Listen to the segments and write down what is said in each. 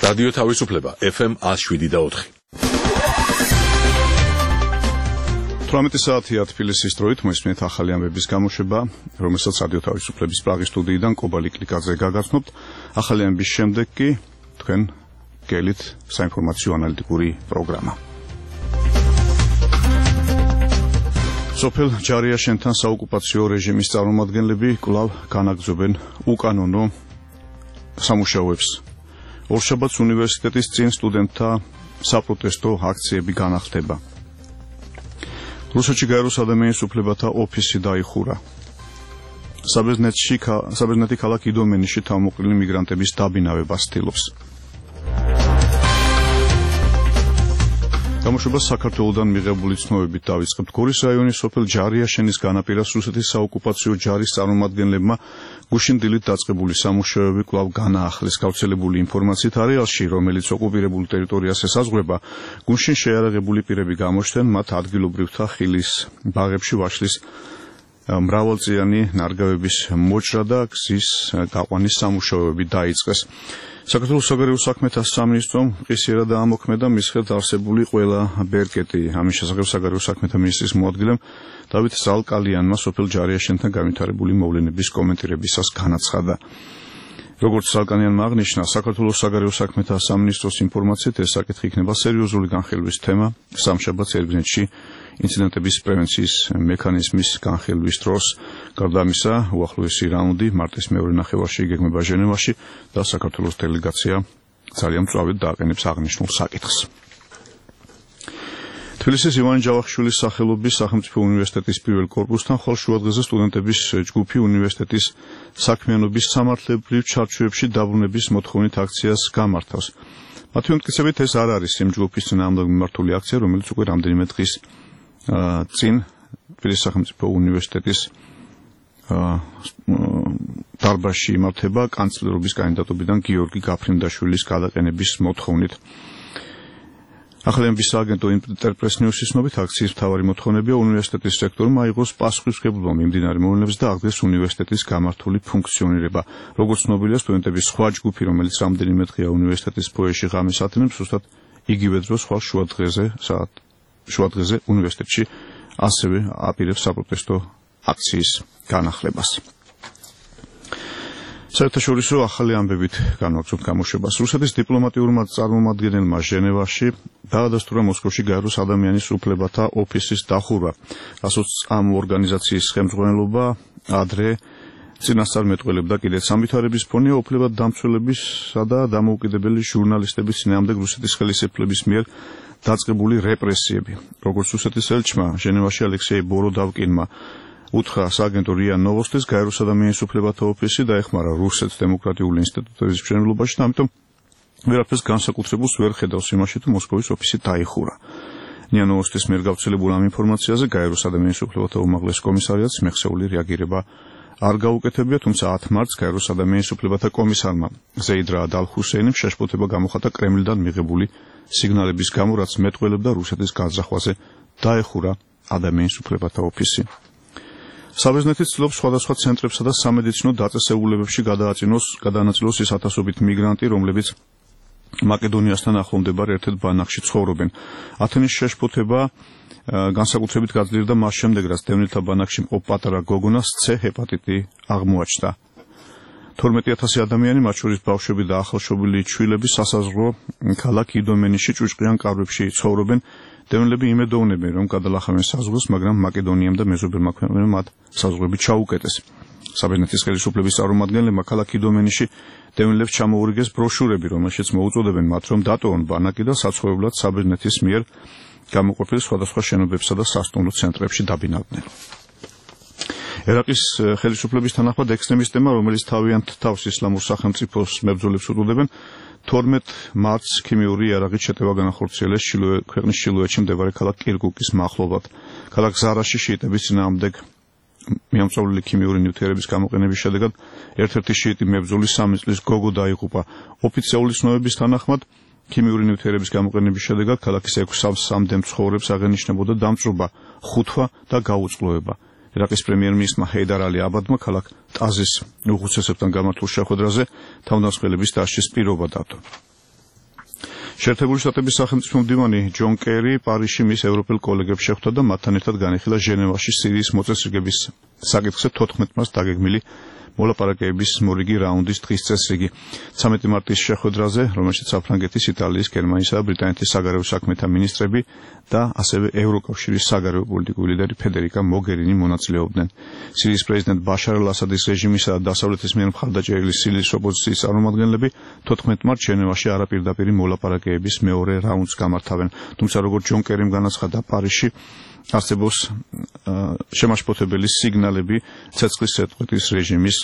რადიო თავისუფლება FM 107.4. 18 საათია თბილისის დროით მოისმენთ ახალი ამბების გამოშვება, რომელსაც რადიო თავისუფლების პრაღის სტუდიიდან კობალი კლიკაძე გაგაცნობთ. ახალი ამბების შემდეგ კი თქვენ გელით საინფორმაციო ანალიტიკური პროგრამა. სოფელ ჯარიაშენთან საოკუპაციო რეჟიმის წარმომადგენლები კვლავ განაგრძობენ უკანონო სამუშაოებს. ორშაბათს უნივერსიტეტის წინ სტუდენტთა საპროტესტო აქციები განახდება. რუსეთში გაეროს ადამიანის უფლებათა ოფისი დაიხურა. საბერძნეთი ქალაქ იდომენიში თავმოყრილი მიგრანტების დაბინავებას ცდილობს. გამოშვებას საქართველოდან მიღებული ცნობებით დავიწყებთ. გორის რაიონის სოფელ ჯარიაშენის განაპირას რუსეთის საოკუპაციო ჯარის წარმომადგენლებმა გუშინ დილით დაწყებული სამუშაოები კვლავ განაახლეს. გავრცელებული ინფორმაციით არეალში, რომელიც ოკუპირებულ ტერიტორიას ესაზღვრება, გუშინ შეიარაღებული პირები გამოჩნდნენ, მათ ადგილობრივთა ხილის ბაღებში ვაშლის მრავალწლიანი ნარგავების მოჭრა და გზის გაყვანის სამუშაოები დაიწყეს. საქართველოს საგარეო საქმეთა სამინისტრომ ყისიერად დაამოქმედა მის ხელთ არსებული ყველა ბერკეტი. ამის შესახებ საგარეო საქმეთა მინისტრის მოადგილემ დავით ზალკალიანმა სოფელ ჯარიაშენთან განვითარებული მოვლენების კომენტირებისას განაცხადა. როგორც ზალკალიანმა აღნიშნა, საქართველოს საგარეო საქმეთა სამინისტროს ინფორმაციით ეს საკითხი იქნება სერიოზული განხილვის თემა სამშაბათს ერგნეთში ინციდენტების პრევენციის მექანიზმის განხილვის დროს. გარდა ამისა, უახლოესი რაუნდი მარტის მეორე ნახევარში იგეგმება ჟენევაში და საქართველოს დელეგაცია ძალიან მწვავედ დააყენებს აღნიშნულ საკითხს. თბილისის ივანე ჯავახიშვილის სახელობის სახელმწიფო უნივერსიტეტის პირველ კორპუსთან ხვალშუადღეზე სტუდენტების ჯგუფი უნივერსიტეტის საქმიანობის სამართლებრივ ჩარჩოებში დაბრუნების მოთხოვნით აქციას გამართავს. მათი უმტკიცებით ეს არ არის იმ ჯგუფის წინააღმდეგ მიმართული აქცია, რომელიც უკვე რამდენიმე დღის წინ თბილისის სახელმწიფო უნივერსიტეტის დარბაზში იმართება კანცლერობის კანდიდატობიდან გიორგი გაფრინდაშვილის გადაყენების მოთხოვნით. ახალი ამბების სააგენტო ინტერპრეს ნიუსის ცნობით აქციის მთავარი მოთხოვნებია უნივერსიტეტის რექტორმა აიღოს პასუხისმგებლობა მიმდინარე მოვლენებზე და აღდეს უნივერსიტეტის გამართული ფუნქციონირება. როგორც ცნობილია, სტუდენტების სხვა ჯგუფი, რომელიც რამდენიმე დღეა უნივერსიტეტის ფოიეში ღამეს ათენებს, ზუსტად იგივე დროს ხვალ შუადღეზე უნივერსიტეტში ასევე აპირებს საპროტესტო აქციის განახლებას. საერთაშორისო ახალი ამბებით განვაგრძობთ გამოშვებას. რუსეთის დიპლომატიურმა წარმომადგენელმა ჟენევაში დაადასტურა მოსკოვში გაეროს ადამიანის უფლებათა ოფისის დახურვა, რასაც ამ ორგანიზაციის ხელმძღვანელობა ადრე წინასწარ მეტყველებდა. კიდეც სამვითარების ფონია უფლებად დამცველებისა და დამოუკიდებელი ჟურნალისტების წინააღმდეგ რუსეთის ხელისუფლების მიერ დაწყებული რეპრესიები. როგორც რუსეთის ელჩმა ჟენევაში ალექსეი ბოროდავკინმა უთხრა სააგენტო რია ნოვოსტის, გაეროს ადამიანის უფლებათა ოფისი დაეხმარა რუსეთს დემოკრატიული ინსტიტუტების მშენებლობაში და ამიტომ ვერაფერს განსაკუთრებულს ვერ ხედავს იმაში, თუ მოსკოვის ოფისი დაიხურა. რია ნოვოსტის მიერ გავრცელებულ ამ ინფორმაციაზე გაეროს ადამიანის უფლებათა უმაღლეს კომისარიატს მეხსეული რეაგირება არ გაუკეთებია, თუმცა 10 მარტს გაეროს ადამიანის უფლებათა კომისარმა ზეიდ რაად ალ-ჰუსეინიმ შეშფოთება გამოხატა კრემლიდან მიღებული სიგნალების გამო, რაც მეტყველებდა რუსეთის გაძახვაზე დაეხურა ადამიანის უფლებათა ოფისი. საბერძნეთი ცდილობს სხვადასხვა ცენტრებსა და სამედიცინო დაწესებულებებში გადაანაწილოს ის ათასობით მიგრანტი, რომლებიც მაკედონიასთან ახლომდებარე ერთ-ერთ ბანაკში ცხოვრობენ. ათენის შეშფოთება განსაკუთრებით გაძლიერდა მას შემდეგ, რაც დევნილთა ბანაკში მყოფ პატარა გოგონას C ჰეპატიტი აღმოაჩნდა. 12,000 ადამიანი, მათ შორის ბავშვები და ახალშობილი ჩვილები სასაზღვრო ქალაქ იდომენიში ჭუჭყიან კარვებში ცხოვრობენ. დევნილები იმედოვნებენ, რომ გადალახავენ საზღვრს, მაგრამ მაკედონიამ და მეზობელმა ქვეყნებმა მათ საზღვრები ჩაუკეტეს. საბერძნეთის ხელისუფლების წარმომადგენლებმა ქალაქ იდომენიში დევნილებს ჩამოურიგეს ბროშურები, რომელშიც მოუწოდებენ მათ, რომ დატოვონ ბანაკი და საცხოვრებლად საბერძნეთის მიერ გამოყოფილ სხვადასხვა შენობებსა და სასტუმრო ცენტრებში დაბინავდნენ. ერაყის ხელისუფლების თანახმად ექსტრემისტებმა, რომელიც თავიანთ თავს ისლამურ სახელმწიფოს მებრძოლებს უწოდებენ, 12 მარტს ქიმიური იარაღით შეტევა განახორციელეს ქვეყნის ჩრდილოეთში მდებარე ქალაქ კირკუკის მახლობლად. ქალაქ ზარაში შიიტების წინააღმდეგ მიამწვავლელი ქიმიური ნივთიერების გამოყენების შედეგად ერთ-ერთი შიიტი მებრძოლის 3 წლის გოგო დაიღუპა. ოფიციალური ცნობების თანახმად ქიმიური ნივთიერების გამოყენების შედეგად ქალაქის 6 სამდე მცხოვრებს აღენიშნებოდა დამწვრობა, ხუთვა და გაუწყლოება. ერაყის პრემიერ-მინისტრმა ჰეიდარ ალი აბადმა ქალაქ ტაზის უხუცესებთან გამართულ შეხვედრაზე თავდამსხმელების დასჯის პირობა დადო. შეერთებული შტატების სახელმწიფო მდივანი ჯონ კერი პარიზში მის ევროპელ კოლეგებს შეხვდა და მათთან ერთად განიხილა ჟენევაში სირიის მოწესრიგების საკითხზე 14 მარტს დაგეგმილი მოლაპარაკებების მორიგი რაუნდის დღის წესრიგი. 13 მარტის შეხვედრაზე, რომელშიც საფრანგეთის, იტალიის, გერმანიისა და ბრიტანეთის საგარეო საქმეთა მინისტრები და ასევე ევროკავშირის საგარეო პოლიტიკური ლიდერი ფედერიკა მოგერინი მონაწილეობდნენ. სირიის პრეზიდენტ ბაშარ ალ-ასადის რეჟიმისა და დასავლეთის მიერ მხარდაჭერილი სირიის ოპოზიციის წარმომადგენლები 14 მარტს ჟენევაში არაპირდაპირი მოლაპარაკებების მეორე რაუნდს გამართავენ. თუმცა როგორც ჯონ კერიმ განაცხადა, პარიზში არსებობს შემაშფოთებელი სიგნალები ცეცხლის შეტყვის რეჟიმის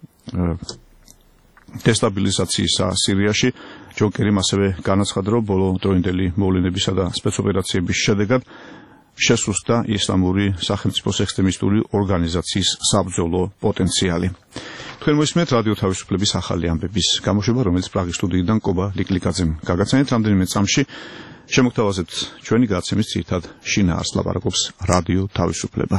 დესტაბილიზაციისა სირიაში. ჯონ კერიმ ასევე განაცხადა, რომ ბოლო დროინდელი მოვლენებისა და სპეცოპერაციების შედეგად შესუსტა ისლამური სახელმწიფოს ექსტრემისტული ორგანიზაციის საბრძოლო პოტენციალი. თქვენ მოისმენთ რადიო თავისუფლების ახალი ამბების გამოშვება, რომელიც პრაღის სტუდიიდან კობა ლიკლიკაძემ გაგაცანეთ. რამდენიმე წამში შემოგთავაზებთ ჩვენი გადაცემის ძირითად შინაარსს, ლაპარაკობს რადიო თავისუფლება.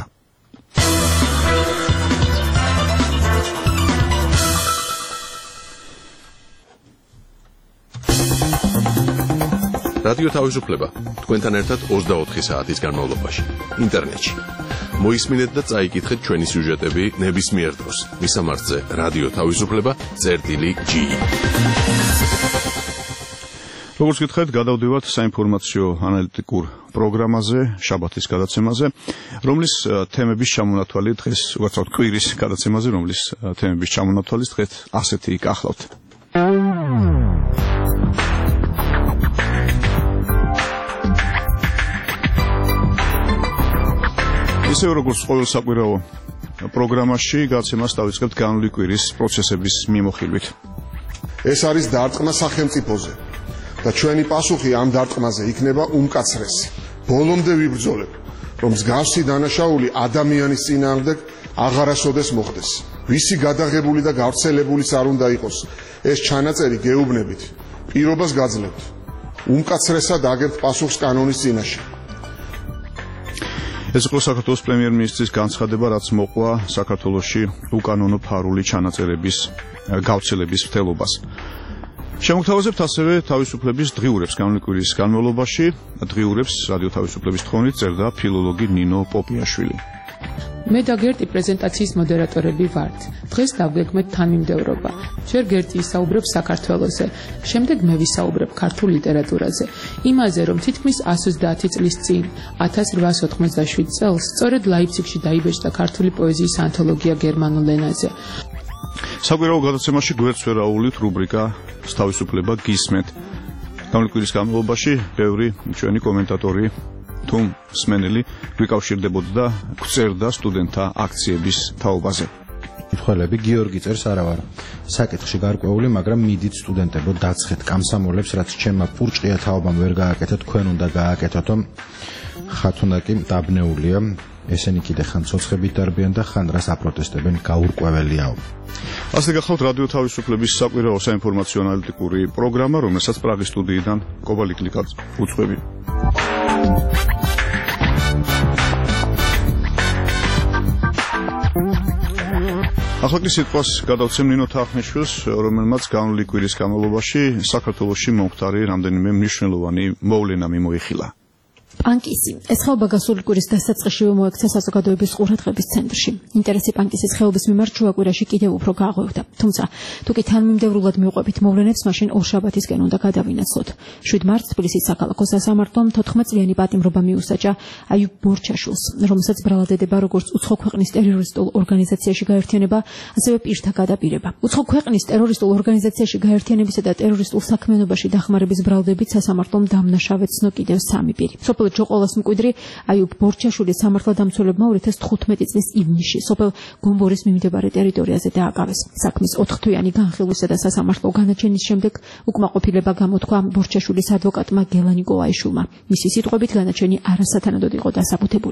რადიო თავისუფლება თქვენთან ერთად 24 საათის განმავლობაში ინტერნეტში. მოისმინეთ და წაიკითხეთ ჩვენი სიუჟეტები ნებისმიერ დროს. მისამართზე რადიო თავისუფლება.gi. როგორც გითხარით, გადავდივართ საინფორმაციო ანალიტიკურ პროგრამაზე, შაბათის გადაცემაზე, რომლის თემების ჩამონათვალი დღეს, უბრალოდ კვირის გადაცემაზე, რომლის თემების ჩამონათვალი დღეს ასეთი გახლავთ. ისე როგორც ყოველ საკვირაო პროგრამაში გადაცემას დავიწყებთ განვლილი კვირის პროცესების მიმოხილვით. ეს არის დარტყმა სახელმწიფოზე და ჩვენი პასუხი ამ დარტყმაზე იქნება უმკაცრესი. ბოლომდე ვიბრძოლებ, რომ მსგავსი დანაშაული ადამიანის წინააღმდეგ აღარასოდეს მოხდეს. ვისი გადაღებული და გავრცელებულიც არ უნდა იყოს ეს ჩანაწერი გეუბნებით. პირობას გაძლევთ. უმკაცრესად აგებთ პასუხს კანონის წინაშე. ეს იყო საქართველოს პრემიერ-მინისტრის განცხადება, რაც მოყვა საქართველოში უკანონო ფარული ჩანაწერების გავრცელების მცდელობას. შემოგთავაზებთ ასევე თავისუფლების დღიურებს განვლილი კვირის განმავლობაში. დღიურებს რადიო თავისუფლების თხოვნით წერდა ფილოლოგი ნინო პოპიაშვილი. მე და გერტი პრეზენტაციის მოდერატორები ვართ. დღეს დავგეგმეთ თანმიმდევრობა. ჯერ გერტი ისაუბრებს საქართველოზე, შემდეგ მე ვისაუბრებ ქართულ ლიტერატურაზე. იმაზე, რომ თითქმის 130 წლის წინ, 1897 წელს, სწორედ ლაიფციგში დაიბეჭდა ქართული პოეზიის ანთოლოგია გერმანულ ენაზე. საკვირაო გადაცემაში გვერდს ვერაუვლის რუბრიკა თავისუფლება გისმენთ. განვლილი კვირის განმავლობაში ბევრი ჩვენი კომენტატორი თუ მსმენელი გვიკავშირდებოდა და გვწერდა სტუდენტთა აქციების თაობაზე. მითხრალები გიორგი წერს არა ვარ საკითხში გარკვეული, მაგრამ მიდით სტუდენტებო დაცხეთ კამსამოლებს, რაც ჩემმა პურჭყია თაობამ ვერ გააკეთა, თქვენ უნდა გააკეთოთ. ხათუნა კი დაბნეულია, ესენი კიდე ხან ცოცხებით დარბიან და ხან რას აპროტესტებენ, გაურკვეველიაო. ასე გახლავთ რადიო თავისუფლების საკვირაო საინფორმაციო ანალიტიკური პროგრამა, რომელსაც პრაღის სტუდიიდან კობა ლიკლიკაძე უძღვები. ახლა სიტყვას გადავცემ ნინო თახნიშვილს, რომელმაც განვლილი კვირის განმავლობაში საქართველოში მომხდარი რამდენიმე მნიშვნელოვანი მოვლენა მიმოიხილა. პანკისი. ეს ხეობა გასული კვირის დასაწყისშივე მოექცა საზოგადოების ყურადღების ცენტრში. ინტერესი პანკისის ხეობის მიმართ შუა კვირაში კიდევ უფრო გაღვევდა. თუმცა, თუ კი თანმიმდევრულად მივყვებით მოვლენებს, მაშინ ორ შაბათისკენ უნდა გადავინაცვლოთ. 7 მარტს თბილისის საქალაქო სასამართლომ 14-წლიანი პატიმრობა მიუსაჯა აიუბ ბორჩაშვილს, რომელსაც ბრალადედება როგორც უცხო ქვეყნის ტერორისტულ ორგანიზაციაში გაერთიანება, ასევე პირთა გადაპირება. უცხო ქვეყნის ტერორისტულ ორგანიზაციაში გაერთიანებისა და ტერორისტულ საქმიანობაში დახმარების ბრალდებით სასამართლომ დამნაშავე ცნო კიდევ 3 პირი. ჯოყოლას მკვიდრი აიუბ ბორჩაშვილის სამართალდამცველებმა 2015 წლის ივნისში სოფელ გომბორის მიმდებარე ტერიტორიაზე დააკავეს. საქმის 4 თვიანი განხილვისა და სასამართლო განაჩენის შემდეგ უკმაყოფილება გამოთქვა ბორჩაშვილის ადვოკატმა გელა ნიკოლაიშვილმა. მისი სიტყვებით განაჩენი არასათანადოდ იყო დასაბუთებული.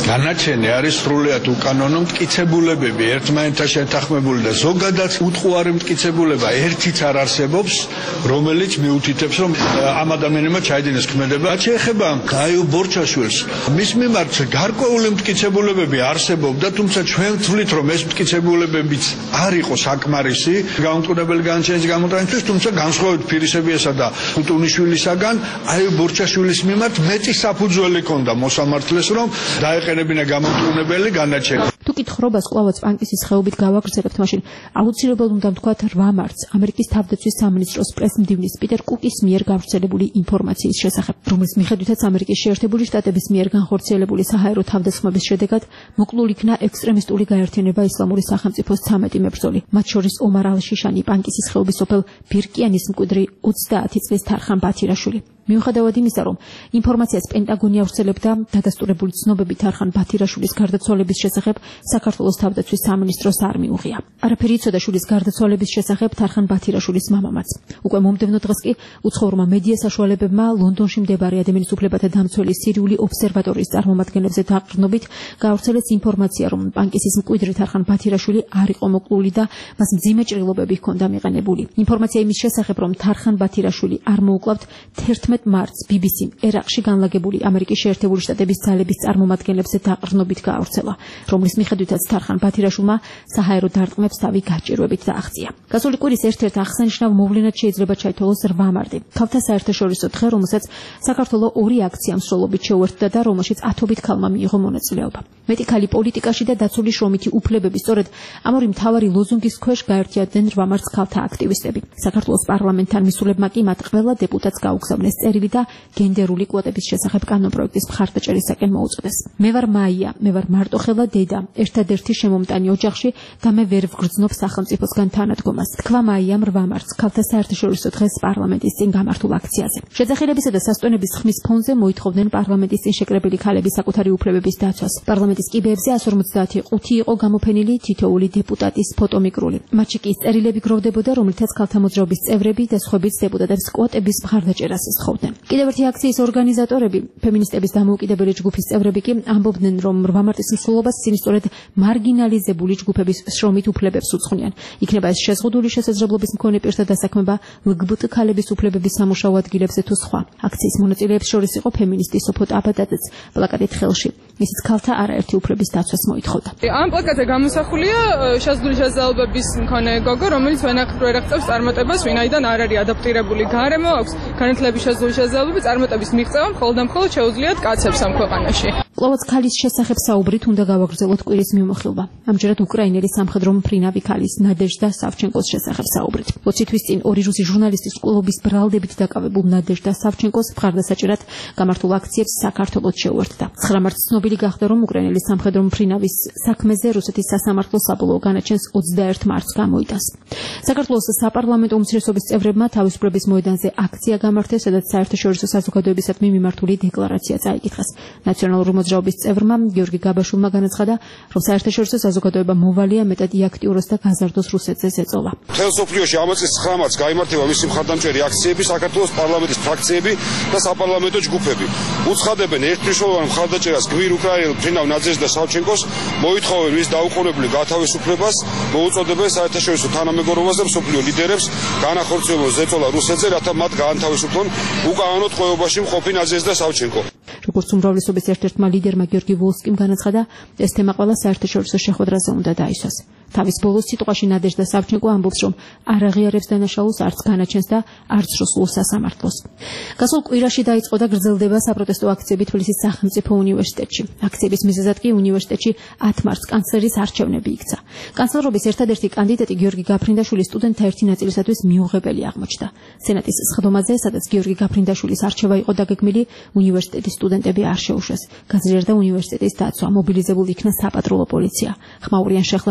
განაჩენი არის სრულიად უკანონო მტკიცებულებები ერთმანეთთან შეთანხმებული და ზოგადად უტყუარი მტკიცებულება ერთიც არ არსებობს, რომელიც მიუთითებს, რომ ამ ადამიანებმა ჩაიდინეს ქმედება. რაც შეეხება გაიო ბორჩაშვილს, მის მიმართ გარკვეული მტკიცებულებები არსებობდა, თუმცა ჩვენ ვთვლით, რომ ეს მტკიცებულებებიც არ იყო საკმარისი გაუმკვირვებელი განაჩენის გამოყენებისთვის, თუმცა განსხვავებით ფირისებიესა და ტუნიშვილისაგან აიო ბორჩაშვილის მიმართ მეტი საფუძველი ჰქონდა მოსამართლეს, რომ დაეყენებინა გამომტყუნებელი განაჩენი. თუ კითხრობას კვლავაც პანკისის ხეობით გავაგრძელებთ, მაშინ აუცილებლად უნდა ვთქვათ 8 მარტს ამერიკის თავდაცვის სამინისტროს პრესმდივნის პიტერ კუკის მიერ გავრცელებული ინფორმაციის შესახებ, რომლის მიხედვითაც ამერიკის შეერთებული შტატების მიერ განხორციელებული საჰაერო თავდასხმების შედეგად მოკლულ იქნა ექსტრემისტული გაერთიანება ისლამური სახელმწიფოს 13 მებრძოლი, მათ შორის ომარ ალ-შიშანი, პანკისის ხეობის სოფელ ბირკიანის მკვიდრი 30 წლის თარხან ბათირაშვილი. მიუხედავად იმისა, რომ ინფორმაციას პენტაგონი ავრცელებდა, დადასტურებული ცნობები თარხან ბათირაშვილის გარდაცვალების შესახებ საქართველოს თავდაცვის სამინისტროს არ მიუღია. არაფერი იცოდა შვილის გარდაცვალების შესახებ თარხან ბათირაშვილის მამამაც. უკვე მომდევნო დღეს კი უცხოურმა მედია საშუალებებმა ლონდონში მდებარე ადამიანის უფლებათა დამცველი სირიული ობსერვატორიის წარმომადგენლებზე დაყრდნობით გაავრცელეს ინფორმაცია, რომ პანკისის მკვიდრი თარხან ბათირაშვილი არ იყო მოკლული და მას მძიმე ჭრილობები ჰქონდა მიყენებული. ინფორმაცია იმის შესახებ, რომ თარხან ბათირაშვილი არ მოუკლავთ 11 მარტს BBC-მ ერაყში განლაგებული ამერიკის შეერთებული შტატების ძალების წარმომადგენლებზე დაყრდნობით გაავრცელა, რომლის მიხედვითაც თარხან ბათირაშვილმა საჰაერო დარტყმებს თავი გაჭირვებით დააღწია. გასული კვირის ერთ-ერთ აღსანიშნავ მოვლენად შეიძლება ჩაითვალოს 8 მარტი, ქალთა საერთაშორისო დღე, რომელსაც საქართველოს 2 აქცია მსვლელობით შეუერთდა და რომელშიც 10-ობით ქალმა მიიღო მონაწილეობა. მეტი ქალი პოლიტიკაში და დაცული შრომითი უფლებები, სწორედ ამ ორი მთავარი ლოზუნგის ქვეშ გაერთიანდნენ 8 მარტს ქალთა აქტივისტები. საქართველოს პარლამენტთან მისულებმა კი მათ ყველა დეპუტატს გაუგზავნეს წერილი და გენდერული კვოტების შესახებ კანონპროექტის მხარდაჭერისაკენ მოუწოდეს. მე ვარ მაია, მე ვარ მარტოხელა დედა, ერთადერთი შემომტანი ოჯახში და მე ვერ ვგრძნობ სახელმწიფოსგან თანადგომას. თქვა მაიამ 8 მარტს ქალთა საერთაშორისო დღეს პარლამენტის წინ გამართულ აქციაზე. შეძახილებისა და სასტვენების ხმის ფონზე მოითხოვდნენ პარლამენტის წინ შეკრებილი ქალების საკუთარი უფლებების დაცვას. პარლამენტის კიბეებზე 155 იყო გამოფენილი თითოეული დეპუტატის ფოტომიკრული. მათში კი წერილები გროვდებოდა, რომლითაც ქალთა მოძრაობის წევრები და სხვაებიც დეპუტატებს კვოტების მხარდაჭერას სთხოვდნენ. კიდევ ერთი აქციის ორგანიზატორები, ფემინისტების დამოუკიდებელი ჯგუფის წევრები კი ამბობდნენ, რომ 8 მარტის მსვლელობას ისინი სწორედ მარგინალიზებული ჯგუფების შრომით უფლებებს უძღვნიან. იქნება ეს შეზღუდული შესაძლებლობის მქონე პირთა დასაქმება ლგბტ ქალების უფლებების სამუშაო ადგილებზე თუ სხვა. აქციის მონაწილეებს შორის იყო ფემინისტი სოფო ტაბადაძეც პლაკატით ხელში. ისიც ქალთა არაერთი უფლების დაცვას მოითხოვდა. ამ პლაკატზე გამოსახულია შეზღუდული შესაძლებლობის მქონე გოგო, რომელიც ვერ აღწევს წარმატებას, ვინაიდან არ არის ადაპტირებული გარემო, აქვს განათლების შეზღუდული შესაძლებლობები, წარმატების მიღწევა მხოლოდ და მხოლოდ შეუძლიათ კაცებს ამ ქვეყანაში. კვლავაც ქალის შესახებ საუბრით უნდა გავაგრძელოთ კვირის მიმოხილვა. ამჯერად უკრაინელი სამხედრო მფრინავი ქალის ნადეჟდა სავჩენკოს შესახებ საუბრით. 20 თვის წინ 2 რუსი ჟურნალისტის კლუბის ბრალდებით დაკავებულ ნადეჟდა სავჩენკოს მხარდასაჭერად გამართულ აქციებს საქართველოს შეუერთდა. 9 მარტს ცნობილი გახდა, რომ უკრაინელი სამხედრო მფრინავის საქმეზე რუსეთის სასამართლო საბოლოო განაჩენს 21 მარტს გამოიტანს. საქართველოს საპარლამენტო უმცირესობის წევრებმა თავისუფლების მოედანზე აქცია გამართეს, სადაც საერთაშორისო საზოგადოებისადმი მიმართული დეკლარაცია წაიკითხეს. ნაციონალური მოძრაობის წევრმა გიორგი გაბაშვილმა განაცხადა, რომ საერთაშორისო საზოგადოება მოვალია მეტად იაქტიუროს და გაზარდოს რუსეთზე ზეწოლა. მთელ სოფლიოში ამ წლის 9 მარტს გაიმართება მისი მხარდამჭერი აქციები, საქართველოს პარლამენტის ფრაქციები და საპარლამენტო ჯგუფები. უცხადებენ ერთმნიშვნელოვან მხარდაჭერას გვირ უკრაინელ მფრინავ ნადეჟდა სავჩენკოს, მოითხოვენ მის დაუყოვნებლივ გათავისუფლებას, მოუწოდებენ საერთაშორისო თანამეგობრობას და მსოფლიო ლიდერებს განახორციელონ ზეწოლა რუსეთზე, რათა მათ გაანთავისუფლონ უკანონო ტყვეობაში მყოფი ნადეჟდა სავჩენკო. როგორც უმრავლესობის ერთ-ერთმა ლიდერმა გიორგი ვოლსკიმ განაცხადა, ეს თემა ყველა საერთაშორისო შეხვედრაზე უნდა დაისვას. თავის ბოლოს სიტყვაში ნადეჟდა სავჩენკო ამბობს, რომ არ აღიარებს დანაშაულს არც განაჩენს და არც რუსულ სასამართლოს. გასულ კვირაში დაიწყო და გრძელდება საპროტესტო აქციები თბილისის სახელმწიფო უნივერსიტეტში. აქციების მიზეზად კი უნივერსიტეტში 10 მარტს კანცლერის არჩევნები იქცა. კანცლერობის ერთადერთი კანდიდატი გიორგი გაფრინდაშვილი სტუდენტთა ერთი ნაწილისათვის მიუღებელი აღმოჩნდა. სენატის სხდომაზე, სადაც გიორგი გაფრინდაშვილის არჩევა იყო დაგეგმილი, უნივერსიტეტის სტუდენტები არ შეუშვეს. გაძლიერდა უნივერსიტეტის დაცვა, მობილიზებული იქნა საპატრულო პოლიცია. ხმაურიან შეხლა შემოყვას,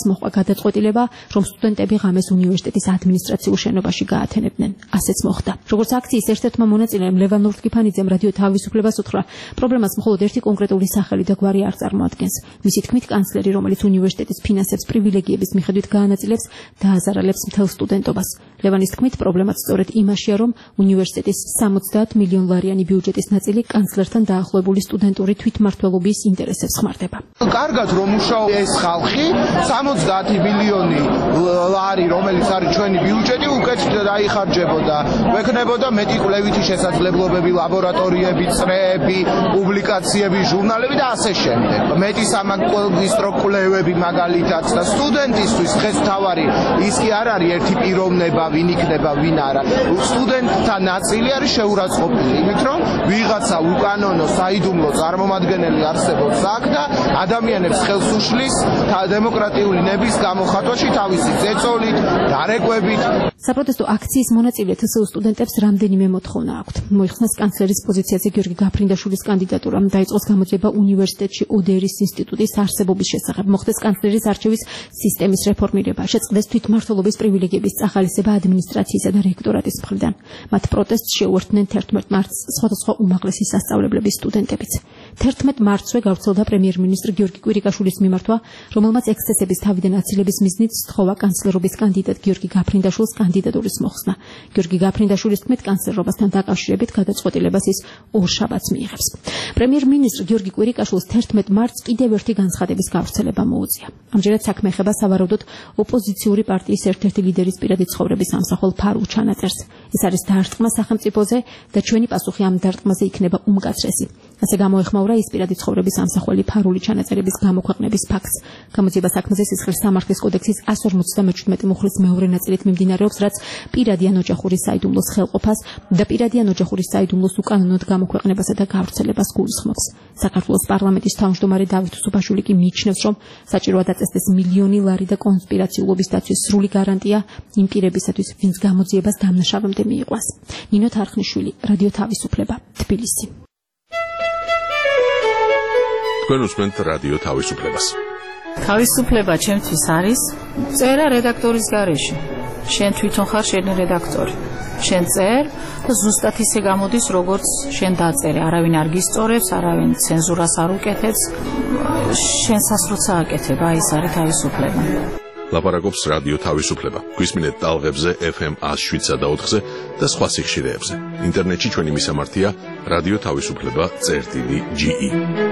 მოჰყვა გადაწყვეტილება, რომ სტუდენტები ღამეს უნივერსიტეტის ადმინისტრაციულ შენობაში გაათენებდნენ. ასეც მოხდა. როგორც აქციის ერთ-ერთმა მონაწილემ ლევან ლორთქიფანიძემ რადიო თავისუფლებას უთხრა, პრობლემას მხოლოდ ერთი კონკრეტული სახელი და გვარი არ წარმოადგენს. მისი თქმით, კანცლერი, რომელიც უნივერსიტეტის ფინანსებს პრივილეგიების მიხედვით გაანაწილებს, დააზარალებს მთელ სტუდენტობას. ლევანის თქმით, პრობლემაც სწორედ იმაშია, რომ უნივერსიტეტის 70 მილიონლარიანი ბიუჯეტის ნაწილი კანცლერთან დაახლოებული სტუდენტური თვითმმართველობის ინტერესებს ხმარდება. კარგად რომ მუშაობს ეს ხალხი, 70 მილიონი ლარი, რომელიც არის ჩვენი ბიუჯეტი, უკეთ დაიხარჯებოდა. ვექნებოდა მეტი კვლევითი შესაძლებლობები, ლაბორატორიები, წრეები, პუბლიკაციები, ჟურნალები და ასე შემდეგ. მეტი სამაგისტრო კვლევები მაგალითად და სტუდენტისთვის დღეს თავარი ის კი არ არის ერთი პიროვნება, ვინ იქნება, ვინ არა. სტუდენტთა ნაწილი არის შეურაცხყოფილი იმით, რომ ვიღაცა უკანონო საიდუმლო წარმომადგენელი არსებობს აქ და ადამიანებს ხელს უშლის დემოკრატიული ნების გამოხატვაში თავისი ზეწოლით, დარეკვებით. საპროტესტო აქციის მონაწილე თსუ სტუდენტებს რამდენიმე მოთხოვნა აქვთ. მოიხსნას კანცლერის პოზიციაზე გიორგი გაფრინდაშვილის კანდიდატურა, დაიწყოს გამოძიება უნივერსიტეტში ოდერის ინსტიტუტის არსებობის შესახებ, მოხდეს კანცლერის არჩევის სისტემის რეფორმირება, შეწყდეს თვითმმართველობის პრივილეგიების წახალისება ადმინისტრაციისა და რექტორატის მხრიდან. მათ პროტესტს შეუერთდნენ 11 მარტს სხვადასხვა უმაღლესი სასწავლებლების სტუდენტებიც. 11 მარტსვე გავრცელდა პრემიერ-მინისტრ გიორგი კვირიკაშვილის მიმართვა, რომელმაც ექსცესების თავიდან აცილების მიზნით სთხოვა კანცლერობის კანდიდატ გიორგი გაფრინდაშვილს კანდიდატურის მოხსნა. გიორგი გაფრინდაშვილის თქმით, კანცლერობასთან დაკავშირებით გადაწყვეტილებას ის ორშაბათს მიიღებს. პრემიერ-მინისტრ გიორგი კვირიკაშვილს 11 მარტს კიდევ ერთი განცხადების გავრცელება მოუწია. ამჯერად საქმე ეხება სავარაუდოდ ოპოზიციური პარტიის ერთ-ერთი ლიდერის პირადი ცხოვრების ამსახველ ფარულ ჩანაწერს. ეს არის დაარტყმა სახელმწიფოზე და ჩვენი პასუხი ამ დარტყმაზე იქნება უმკაცრესი. ასე გამოეხმაურა ის პირადი ცხოვრების ამსახველი ფარული ჩანაწერების გამოქვეყნების ფაქტს. გამოძიება საქმეზე სისხლის სამართლის კოდექსის 157 მუხლის მეორე ნაწილით მიმდინარეობს, რაც პირადი ან ოჯახური საიდუმლოს ხელყოფას და პირადი ან ოჯახური საიდუმლოს უკანონოდ გამოქვეყნებასა და გავრცელებას გულისხმობს. საქართველოს პარლამენტის თავმჯდომარე დავით უსუფაშვილი კი მიიჩნევს, რომ საჭიროა დაწესდეს მილიონი ლარი და კონსპირაციულობის დაცვის სრული გარანტია იმ პირებისათვის, ვინც გამოძიებას დამნაშავემდე მიიყვას. ნინო თარხნიშვილი, რადიო თავისუფლება, თბილისი. თქვენ უსმენთ რადიო თავისუფლებას. თავისუფლება ჩემთვის არის წერა რედაქტორის გარეშე. შენ თვითონ ხარ შენი რედაქტორი. შენ წერ და ზუსტად ისე გამოდის, როგორც შენ დაწერე. არავინ არ გისწორებს, არავინ ცენზურას არ უკეთებს. შენსაც როცა აკეთებ, აი ეს არის თავისუფლება. ლაპარაკობს რადიო თავისუფლება. გვისმინეთ ტალღებზე FM 107.4-ზე და სხვა სიხშირეებზე. ინტერნეტში ჩვენი მისამართია რადიო თავისუფლება.ge.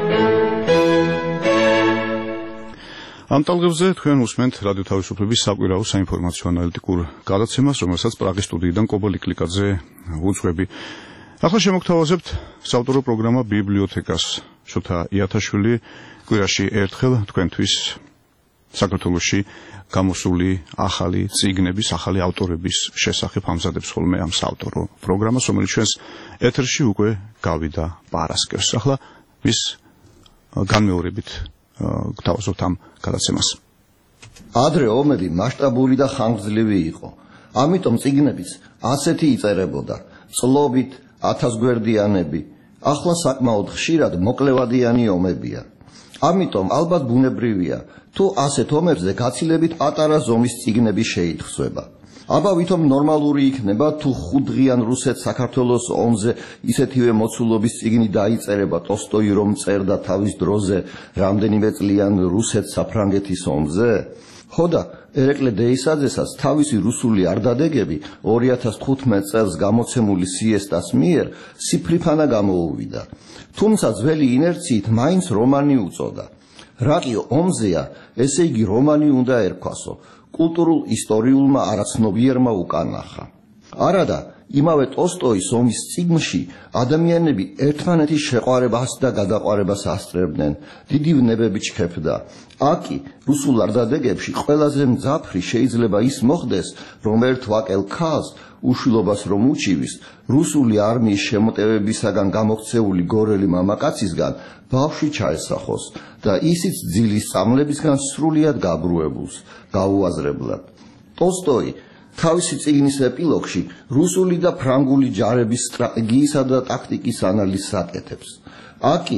ამ ტალღებზე თქვენ უსმენთ რადიო თავისუფლების საკვირაო საინფორმაციო ანალიტიკურ გადაცემას, რომელსაც პრაღის სტუდიიდან კობალ იკლიკაძე უძღვები. ახლა შემოგთავაზებთ საავტორო პროგრამა ბიბლიოთეკას. შოთა იათაშვილი კვირაში ერთხელ თქვენთვის საქართველოში გამოსული ახალი წიგნების, ახალი ავტორების შესახებ ამზადებს ხოლმე ამ საავტორო პროგრამას, რომელიც ჩვენს ეთერში უკვე გავიდა პარასკევს. ახლა მის განმეორებით გთავაზობთ ამ გადაცემას. ადრე ომები მასშტაბური და ხანგრძლივი იყო. ამიტომ წიგნებიც ასეთი იწერებოდა: წლობით, 1000 გვერდიანები. ახლა საკმაოდ ხშირად მოკლევადიანი ომებია. ამიტომ ალბათ ბუნებრივია, თუ ასეთ ომებზე გაცილებით პატარა ზომის წიგნები შეითხვება. აბა ვითომ ნორმალური იქნება, თუ 5 დღიან რუსეთ-საქართველოს ომზე ისეთივე მოცულობის წიგნი დაიწერება ტოლსტოი რომ წერდა თავის დროზე რამდენიმე წლიან რუსეთ-საფრანგეთის ომზე? ხოდა ერეკლე დეისაძესაც თავისი რუსული არდადეგები 2015 წელს გამოცემული სიესტას მიერ სიფრიფანა გამოუვიდა. თუმცა ძველი ინერციით მაინც რომანი უწოდა. რაკი ომზეა, ესე იგი რომანი უნდა ერქვასო. კულტურულ ისტორიულმა არაცნობიერმა უკანახა. არადა, იმავე ტოლსტოის ომის წიგნში ადამიანები ერთმანეთის შეყვარებას და გადაყვარებას ასწრებდნენ. დიდი ვნებები ჩქეფდა. აკი რუსულ არდადეგებში ყველაზე მძაფრი შეიძლება ის მოხდეს, რომ ერთ ვაკელ ქალს უშვილობას რომ უჩივის, რუსული არმიის შემოტევებისაგან გამოქცეული გორელი მამაკაცისგან ბავშვი ჩაესახოს და ისიც ძილის წამლებისგან სრულიად გაბრუებულს, გაუაზრებლად. ტოლსტოი თავისი წიგნის ეპილოგში რუსული და ფრანგული ჯარების სტრატეგიისა და ტაქტიკის ანალიზს აკეთებს. აკი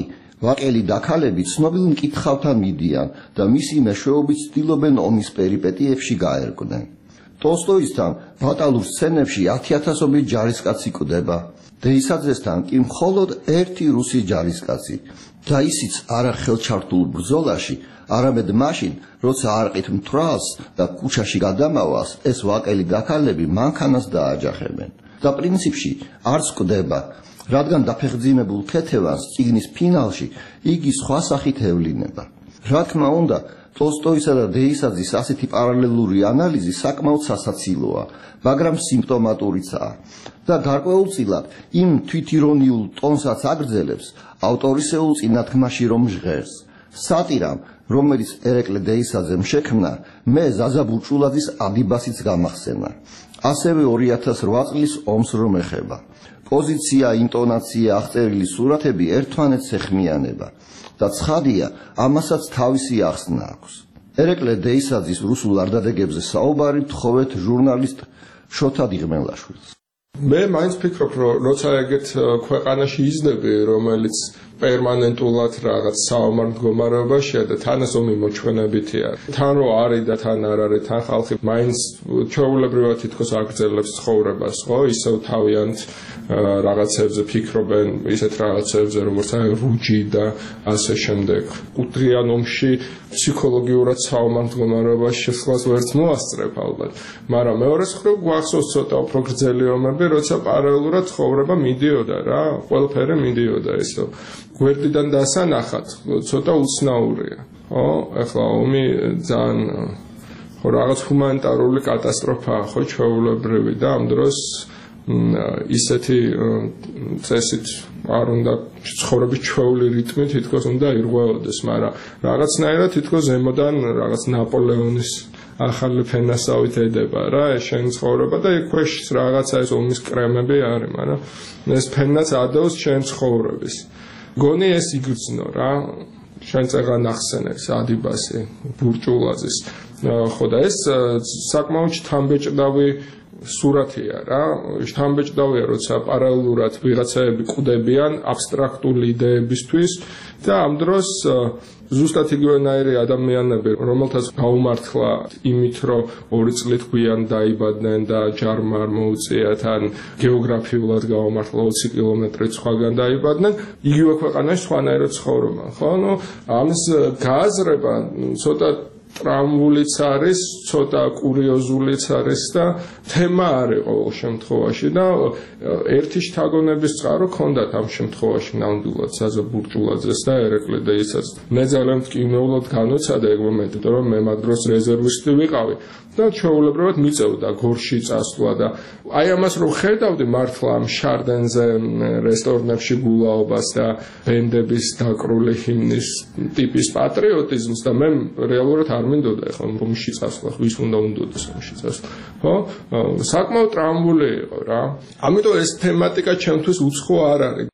ვაყელი და ქალები ცნობილ მკითხავთან მიდიან და მისი მეშვეობით ცდილობენ ომის პერიპეტიებში გაერკვნენ. ტოლსტოისთან ბატალურ სცენებში 10,000-ობით ჯარისკაცი კვდება. დეისაძესთან კი მხოლოდ ერთი რუსი ჯარისკაცი და ისიც არა ხელჩართულ ბრძოლაში, არამედ მაშინ, როცა არყით მთვრალს და ქუჩაში გადამავალს, ეს ვაყელი და ქალები მანქანას დააჯახებენ. და პრინციპში არც კვდება, რადგან დაფეხმძიმებულ ქეთევანს წიგნის ფინალში იგი სხვა სახით ევლინება. რა თქმა უნდა, ტოლსტოისა და დეისაძის ასეთი პარალელური ანალიზი საკმაოდ სასაცილოა, მაგრამ სიმპტომატურიცაა და გარკვეულწილად იმ თვითირონიულ ტონსაც აგრძელებს ავტორისეულ წინათქმაში, რომ ჟღერს. სატირამ, რომელიც ერეკლე დეისაძემ შექმნა, მე ზაზა ბურჭულაძის ადიბასიც გამახსენა. ასევე 2008 წლის ომს რომ ეხება. პოზიცია, ინტონაცია, აღწერილი სურათები ერთმანეთს ეხმიანება და ცხადია, ამასაც თავისი ახსნა აქვს. ერეკლე დეისაძის რუსულ არდადეგებზე საუბარი თხოვეთ ჟურნალისტ შოთა დიღმელაშვილს. მე მაინც ფიქრობ, რომ როცა ეგეთ ქვეყანაში იზრდები, რომელიც პერმანენტულად რაღაც საომარ მდგომარეობაშია და თანაც ომი მოჩვენებითია. თან რო არის და თან არ არის, თან ხალხი მაინც ჩვეულებრივად თითქოს აგრძელებს ცხოვრებას, ხო? ისევ თავიანთ რაღაცებზე ფიქრობენ, ისეთ რაღაცებზე, როგორც რუჯი და ასე შემდეგ. უდრიან ომში ფსიქოლოგიურად საომარ მდგომარეობაში შესვლას ვერც მოასწრებ ალბათ. მაგრამ მეორე მხრივ გვახსოვს ცოტა უფრო გრძელი ომები, როცა პარალელურად ცხოვრება მიდიოდა რა, ყველაფერი მიდიოდა ესო. გვერდიდან დასანახად ცოტა უცნაურია, ხო? ახლა ომი ძალიან ხო რაღაც ჰუმანიტარული კატასტროფაა, ხო, ჩვეულებრივი და ამ დროს ისეთი წესით არ უნდა ცხოვრების ჩვეული რიტმი თითქოს უნდა ირღვეოდეს, მაგრამ რაღაცნაირად თითქოს ზემოდან რაღაც ნაპოლეონის ახალი ფენასავით ედება რა ეს შენი ცხოვრება და იქ ქვეშ რაღაცა ეს ომის კრემები არის, მაგრამ ეს ფენაც ადევს შენ ცხოვრების. გონი ეს იგრძნო რა, შენ წეგან ახსენეს ადიბასი, ბურჭულაძის. ხო და ეს საკმაოდ შთამბეჭდავი სურათია რა, შთამბეჭდავია, როცა პარალელურად ვიღაცაები კვდებიან აბსტრაქტული იდეებისთვის და ამ დროს ზუსტად იგივენაირი ადამიანები, რომელთაც გაუმართლა იმით, რომ 2 წლით გვიან დაიბადნენ და ჯარმა არ მოუწიათ, ან გეოგრაფიულად გაუმართლა 20 კილომეტრით სხვაგან დაიბადნენ, იგივე ქვეყანაში სხვანაირად ცხოვრობენ, ხო? ნუ ამის გააზრება ცოტა ტრამულიც არის, ცოტა კურიოზულიც არის და თემა არის ყოველ შემთხვევაში და ერთი შთაგონების წყარო ჰქონდათ ამ შემთხვევაში ნამდვილად ზაზა ბურჭულაძეს და ერეკლე დეისაძეს. მე ძალიან მტკივნეულად განვიცადა ეგ მომენტი, რომ მე მაგ დროს რეზერვისტი ვიყავი და ჩვეულებრივად მიწევდა გორში წასვლა და აი ამას რომ ხედავდი მართლა ამ შარდენზე რესტორნებში გულაობას და ბენდების დაკრული ჰიმნის ტიპის პატრიოტიზმს და მე რეალურად არ მინდოდა ახლა ომში წასვლა, ვის უნდა უნდოდეს ომში წასვლა, ხო? საკმაოდ ტრამვული იყო რა. ამიტომ ეს თემატიკა ჩემთვის უცხო არ არის.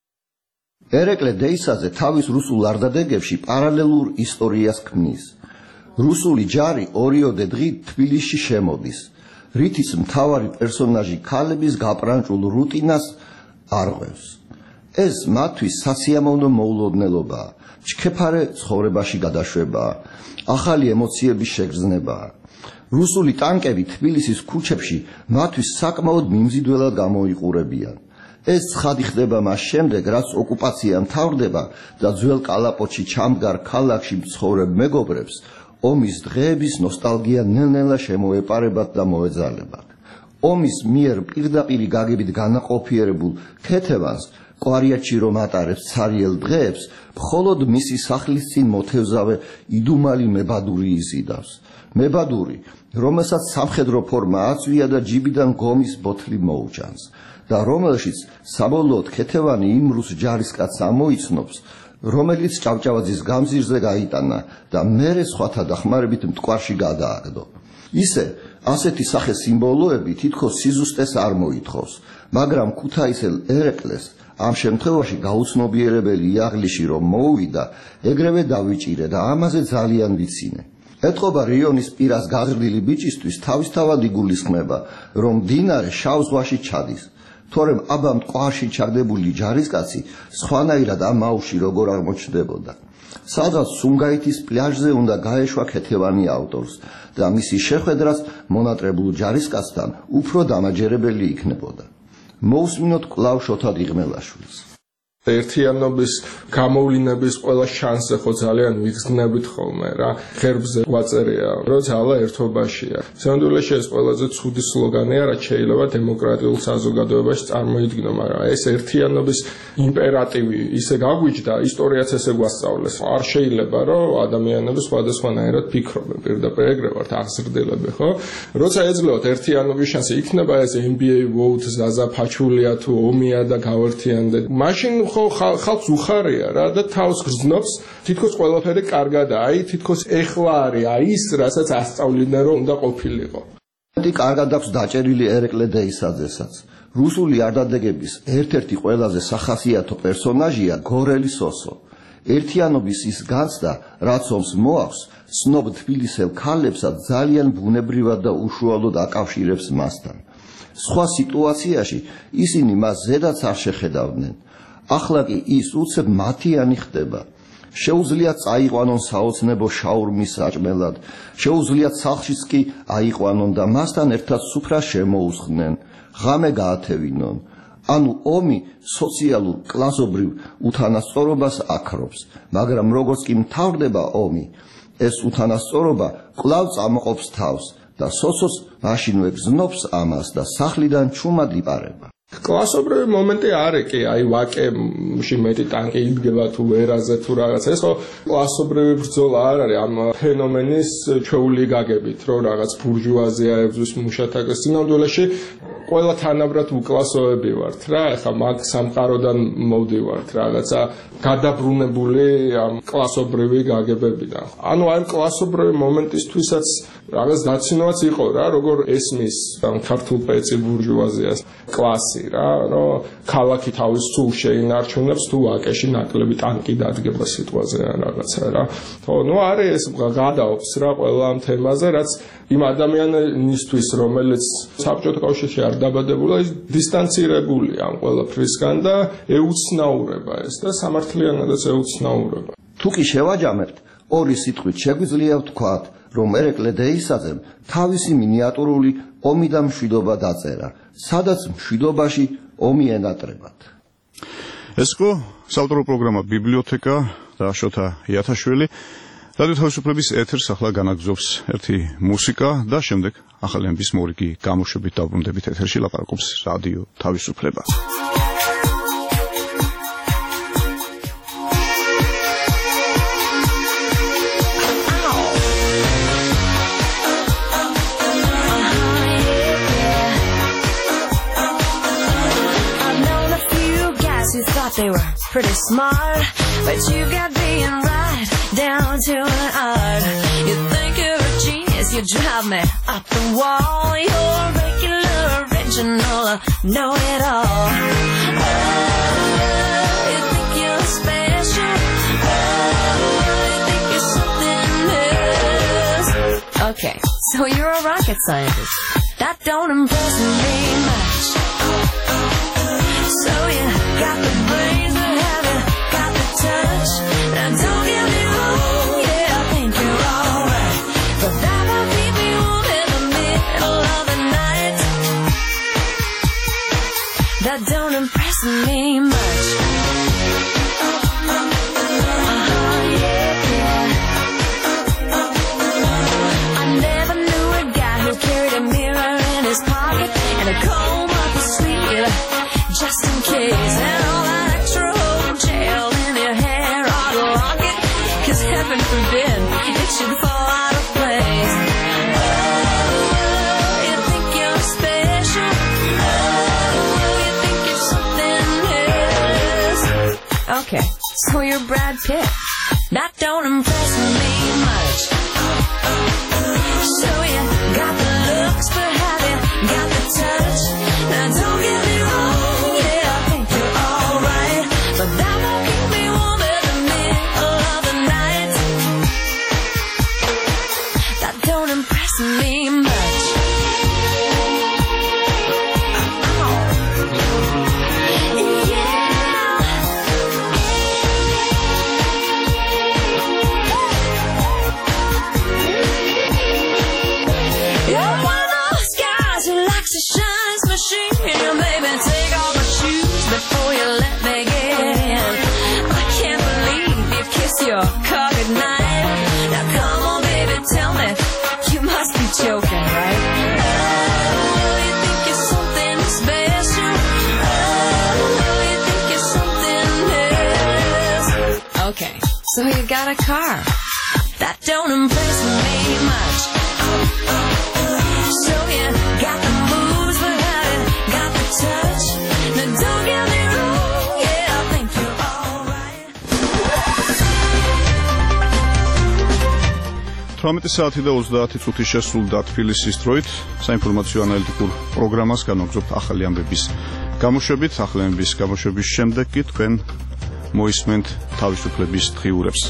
ერეკლე დეისაძე თავის რუსულ არდადეგებში პარალელურ ისტორიას ქმნის. რუსული ჯარი ორიოდე დღით თბილისში შემოდის, რითიც მთავარი პერსონაჟი ქალების გაპრანჭულ რუტინას არღვევს. ეს მათთვის სასიამოვნო მოულოდნელობაა, ჩქეფარე ცხოვრებაში გადაშვებაა, ახალი ემოციების შეგრძნებაა. რუსული ტანკები თბილისის ქუჩებში მათთვის საკმაოდ მიმზიდველად გამოიყურებიან. ეს ცხადი ხდება მას შემდეგ, რაც ოკუპაცია მთავრდება და ძველ კალაპოტში ჩამდგარ ქალაქში მცხოვრებ მეგობრებს ომის დღეების ნოსტალგია ნელ-ნელა შემოეპარებათ და მოეძალებათ. ომის მიერ პირდაპირი გაგებით განაყოფიერებულ ქეთევანს ყვარიათში რომ ატარებს ცარიელ დღეებს, მხოლოდ მისი სახლის წინ მოთევზავე იდუმალი მებადური იზიდავს. მებადური, რომელსაც სამხედრო ფორმა აწვია და ჯიბიდან გომის ბოთლი მოუჭანს და რომელშიც საბოლოოდ ქეთევანი იმ რუს ჯარისკაცს ამოიცნობს, რომელიც ჭავჭავაძის გამზირზე გაიტანა და მერე სხვათა დახმარებით მტკვარში გადააგდო. ისე ასეთი სახე სიმბოლოები თითქოს სიზუსტეს არ მოითხოვს, მაგრამ ქუთაისელ ერეკლეს ამ შემთხვევაში გაუცნობიერებელი იაღლიში რომ მოუვიდა, ეგრევე დავიჭირე და ამაზე ძალიან ვიცინე. ეთყობა რიონის პირას გაზრდილი ბიჭისთვის თავისთავად იგულისხმება, რომ მდინარე შავ ზღვაში ჩადის თორემ აბა მტკვარში ჩაგდებული ჯარისკაცი სხვანაირად ამ აუში როგორ აღმოჩნდებოდა. სადღაც სუმგაითის პლაჟზე უნდა გაეშვა ქეთევანი ავტორს და მისი შეხვედრაც მონატრებულ ჯარისკაცთან უფრო დამაჯერებელი იქნებოდა. მოусმინოთ კვლავ შოთა დიღმელაშვილს. ერთიანობის გამოვლინების ყველა შანსზე ხო ძალიან ვიგრძნებით ხოლმე რა ხერბზე გვაწერია რომ ძალა ერთობაშია. სამდვილეში ეს ყველაზე ცუდი სლოგანია რაც შეიძლება დემოკრატიულ საზოგადოებაში წარმოიდგინო, მაგრამ ეს ერთიანობის იმპერატივი ისე გაგვიჯდა, ისტორიაც ესე გვასწავლეს. არ შეიძლება რომ ადამიანები სხვადასხვანაირად ფიქრობენ, პირდაპირ ეგრე ვართ აღზრდილები, ხო? როცა ეძლევათ ერთიანობის შანსი, იქნება ეს NBA vote ზაზა ფაჩულია თუ ომია და გავერთიანდეთ. მაშინ ხო ხალხს უხარია რა და თავს გრძნობს თითქოს ყველაფერი კარგადაა. აი თითქოს ეხლა არის ის რასაც ასწავლინდა რომ უნდა ყოფილიყო. მეტი კარგად აქვს დაჭერილი ერეკლე დეისაძესაც. რუსული არდადეგების ერთ-ერთი ყველაზე სახასიათო პერსონაჟია გორელი სოსო. ერთიანობის ის განცდა, რაც ომს მოაქვს, სნობ თბილისელ ქალებსაც ძალიან ბუნებრივად და უშუალოდ აკავშირებს მასთან. სხვა სიტუაციაში ისინი მას ზედაც არ შეხედავდნენ. ახლა კი ის უცებ მათიანი ხდება. შეუძლია წაიყვანონ საოცნებო შაურმის საჭმელად, შეუძლია სახლშიც კი აიყვანონ და მასთან ერთად სუფრას შემოუსხნენ, ღამე გაათევინონ. ანუ ომი სოციალურ კლასობრივ უთანასწორობას აქრობს, მაგრამ როგორც კი მთავრდება ომი, ეს უთანასწორობა კვლავ წამოყოფს თავს და სოცოს მაშინვე გზნობს ამას და სახლიდან ჩუმად იპარება. კლასობრივი მომენტი არის კი, აი ვაკეში მეტი ტანკი იდგება თუ ვერაზე თუ რაღაცა. ეს ხო კლასობრივი ბრძოლა არ არის ამ ფენომენის ჩვეული გაგებით, რომ რაღაც ბურჟუაზია ებრძვის მუშათაკეს. სინამდვილეში ყველა თანაბრად უკლასოები ვართ რა. ეხლა მაგ სამყაროდან მოვდივართ რაღაცა გადაბრუნებული ამ კლასობრივი გაგებებიდან. ანუ აი კლასობრივი მომენტისთვისაც რაღაც დაცინვაც იყო რა, როგორ ესმის ამ ქართულ პეცი ბურჟუაზიას კლასი რა, რომ ქალაქი თავის სულ შეინარჩუნებს თუ ვაკეში ნაკლები ტანკი დადგება სიტყვაზე რაღაცა რა. ხო, ნუ არის ეს გადაობს რა ყველა ამ თემაზე, რაც იმ ადამიანისთვის, რომელიც საბჭოთა კავშირში არ დაბადებულა, ის დისტანცირებული ამ ყველაფრისგან და ეუცნაურება ეს და სამართლიანადაც ეუცნაურება. თუ კი შევაჯამებთ, ორი სიტყვით შეგვიძლია ვთქვათ, რომ ერეკლე დეისაძემ თავისი მინიატურული ომი და მშვიდობა დაწერა, სადაც მშვიდობაში ომი ენატრებათ. ეს იყო საავტორო პროგრამა ბიბლიოთეკა და შოთა იათაშვილი. რადიო თავისუფლების ეთერს ახლა განაგზობს ერთი მუსიკა და შემდეგ ახალი ამბის მორიგი გამოშვებით დავბრუნდებით ეთერში ლაპარაკობს რადიო თავისუფლება. They were pretty smart, but you got being right down to an art. You think you're a genius, you drive me up the wall. You're regular, original, know it all. Oh, you think you're special. Oh, you think you're something else. Okay, so you're a rocket scientist. That don't impress me much. So you got the brains, but have you got the touch? Now don't get me wrong, yeah, I think you're alright, but that won't keep me warm in the middle of the night. That don't impress me much. I never knew a guy who carried a mirror in his pocket and a comb up his sleeve, just in case, and all that extra old gel in your hair ought to lock it, 'cause heaven forbid it should fall out of place. Oh, you think you're special. Oh, you think you're something else. Okay, so you're Brad Pitt. That don't impress me much. So you got the looks, but have you got the touch? Now don't get me wrong, but that won't keep me warm in the middle of the night. That don't impress me much. so you got a car. That don't impress me much. So you got the moves, but how you got the touch. Now don't get me wrong, yeah, I think you're alright. 18 საათი და 30 წუთი შესრულდა თბილისის დროით. საინფორმაციო ანალიტიკურ პროგრამას განაგზავნებთ ახალი ამბების გამოშვებით. ახალი ამბების გამოშვების შემდეგ კი თქვენ მოისმენთ თავისუფლების დღიურებს.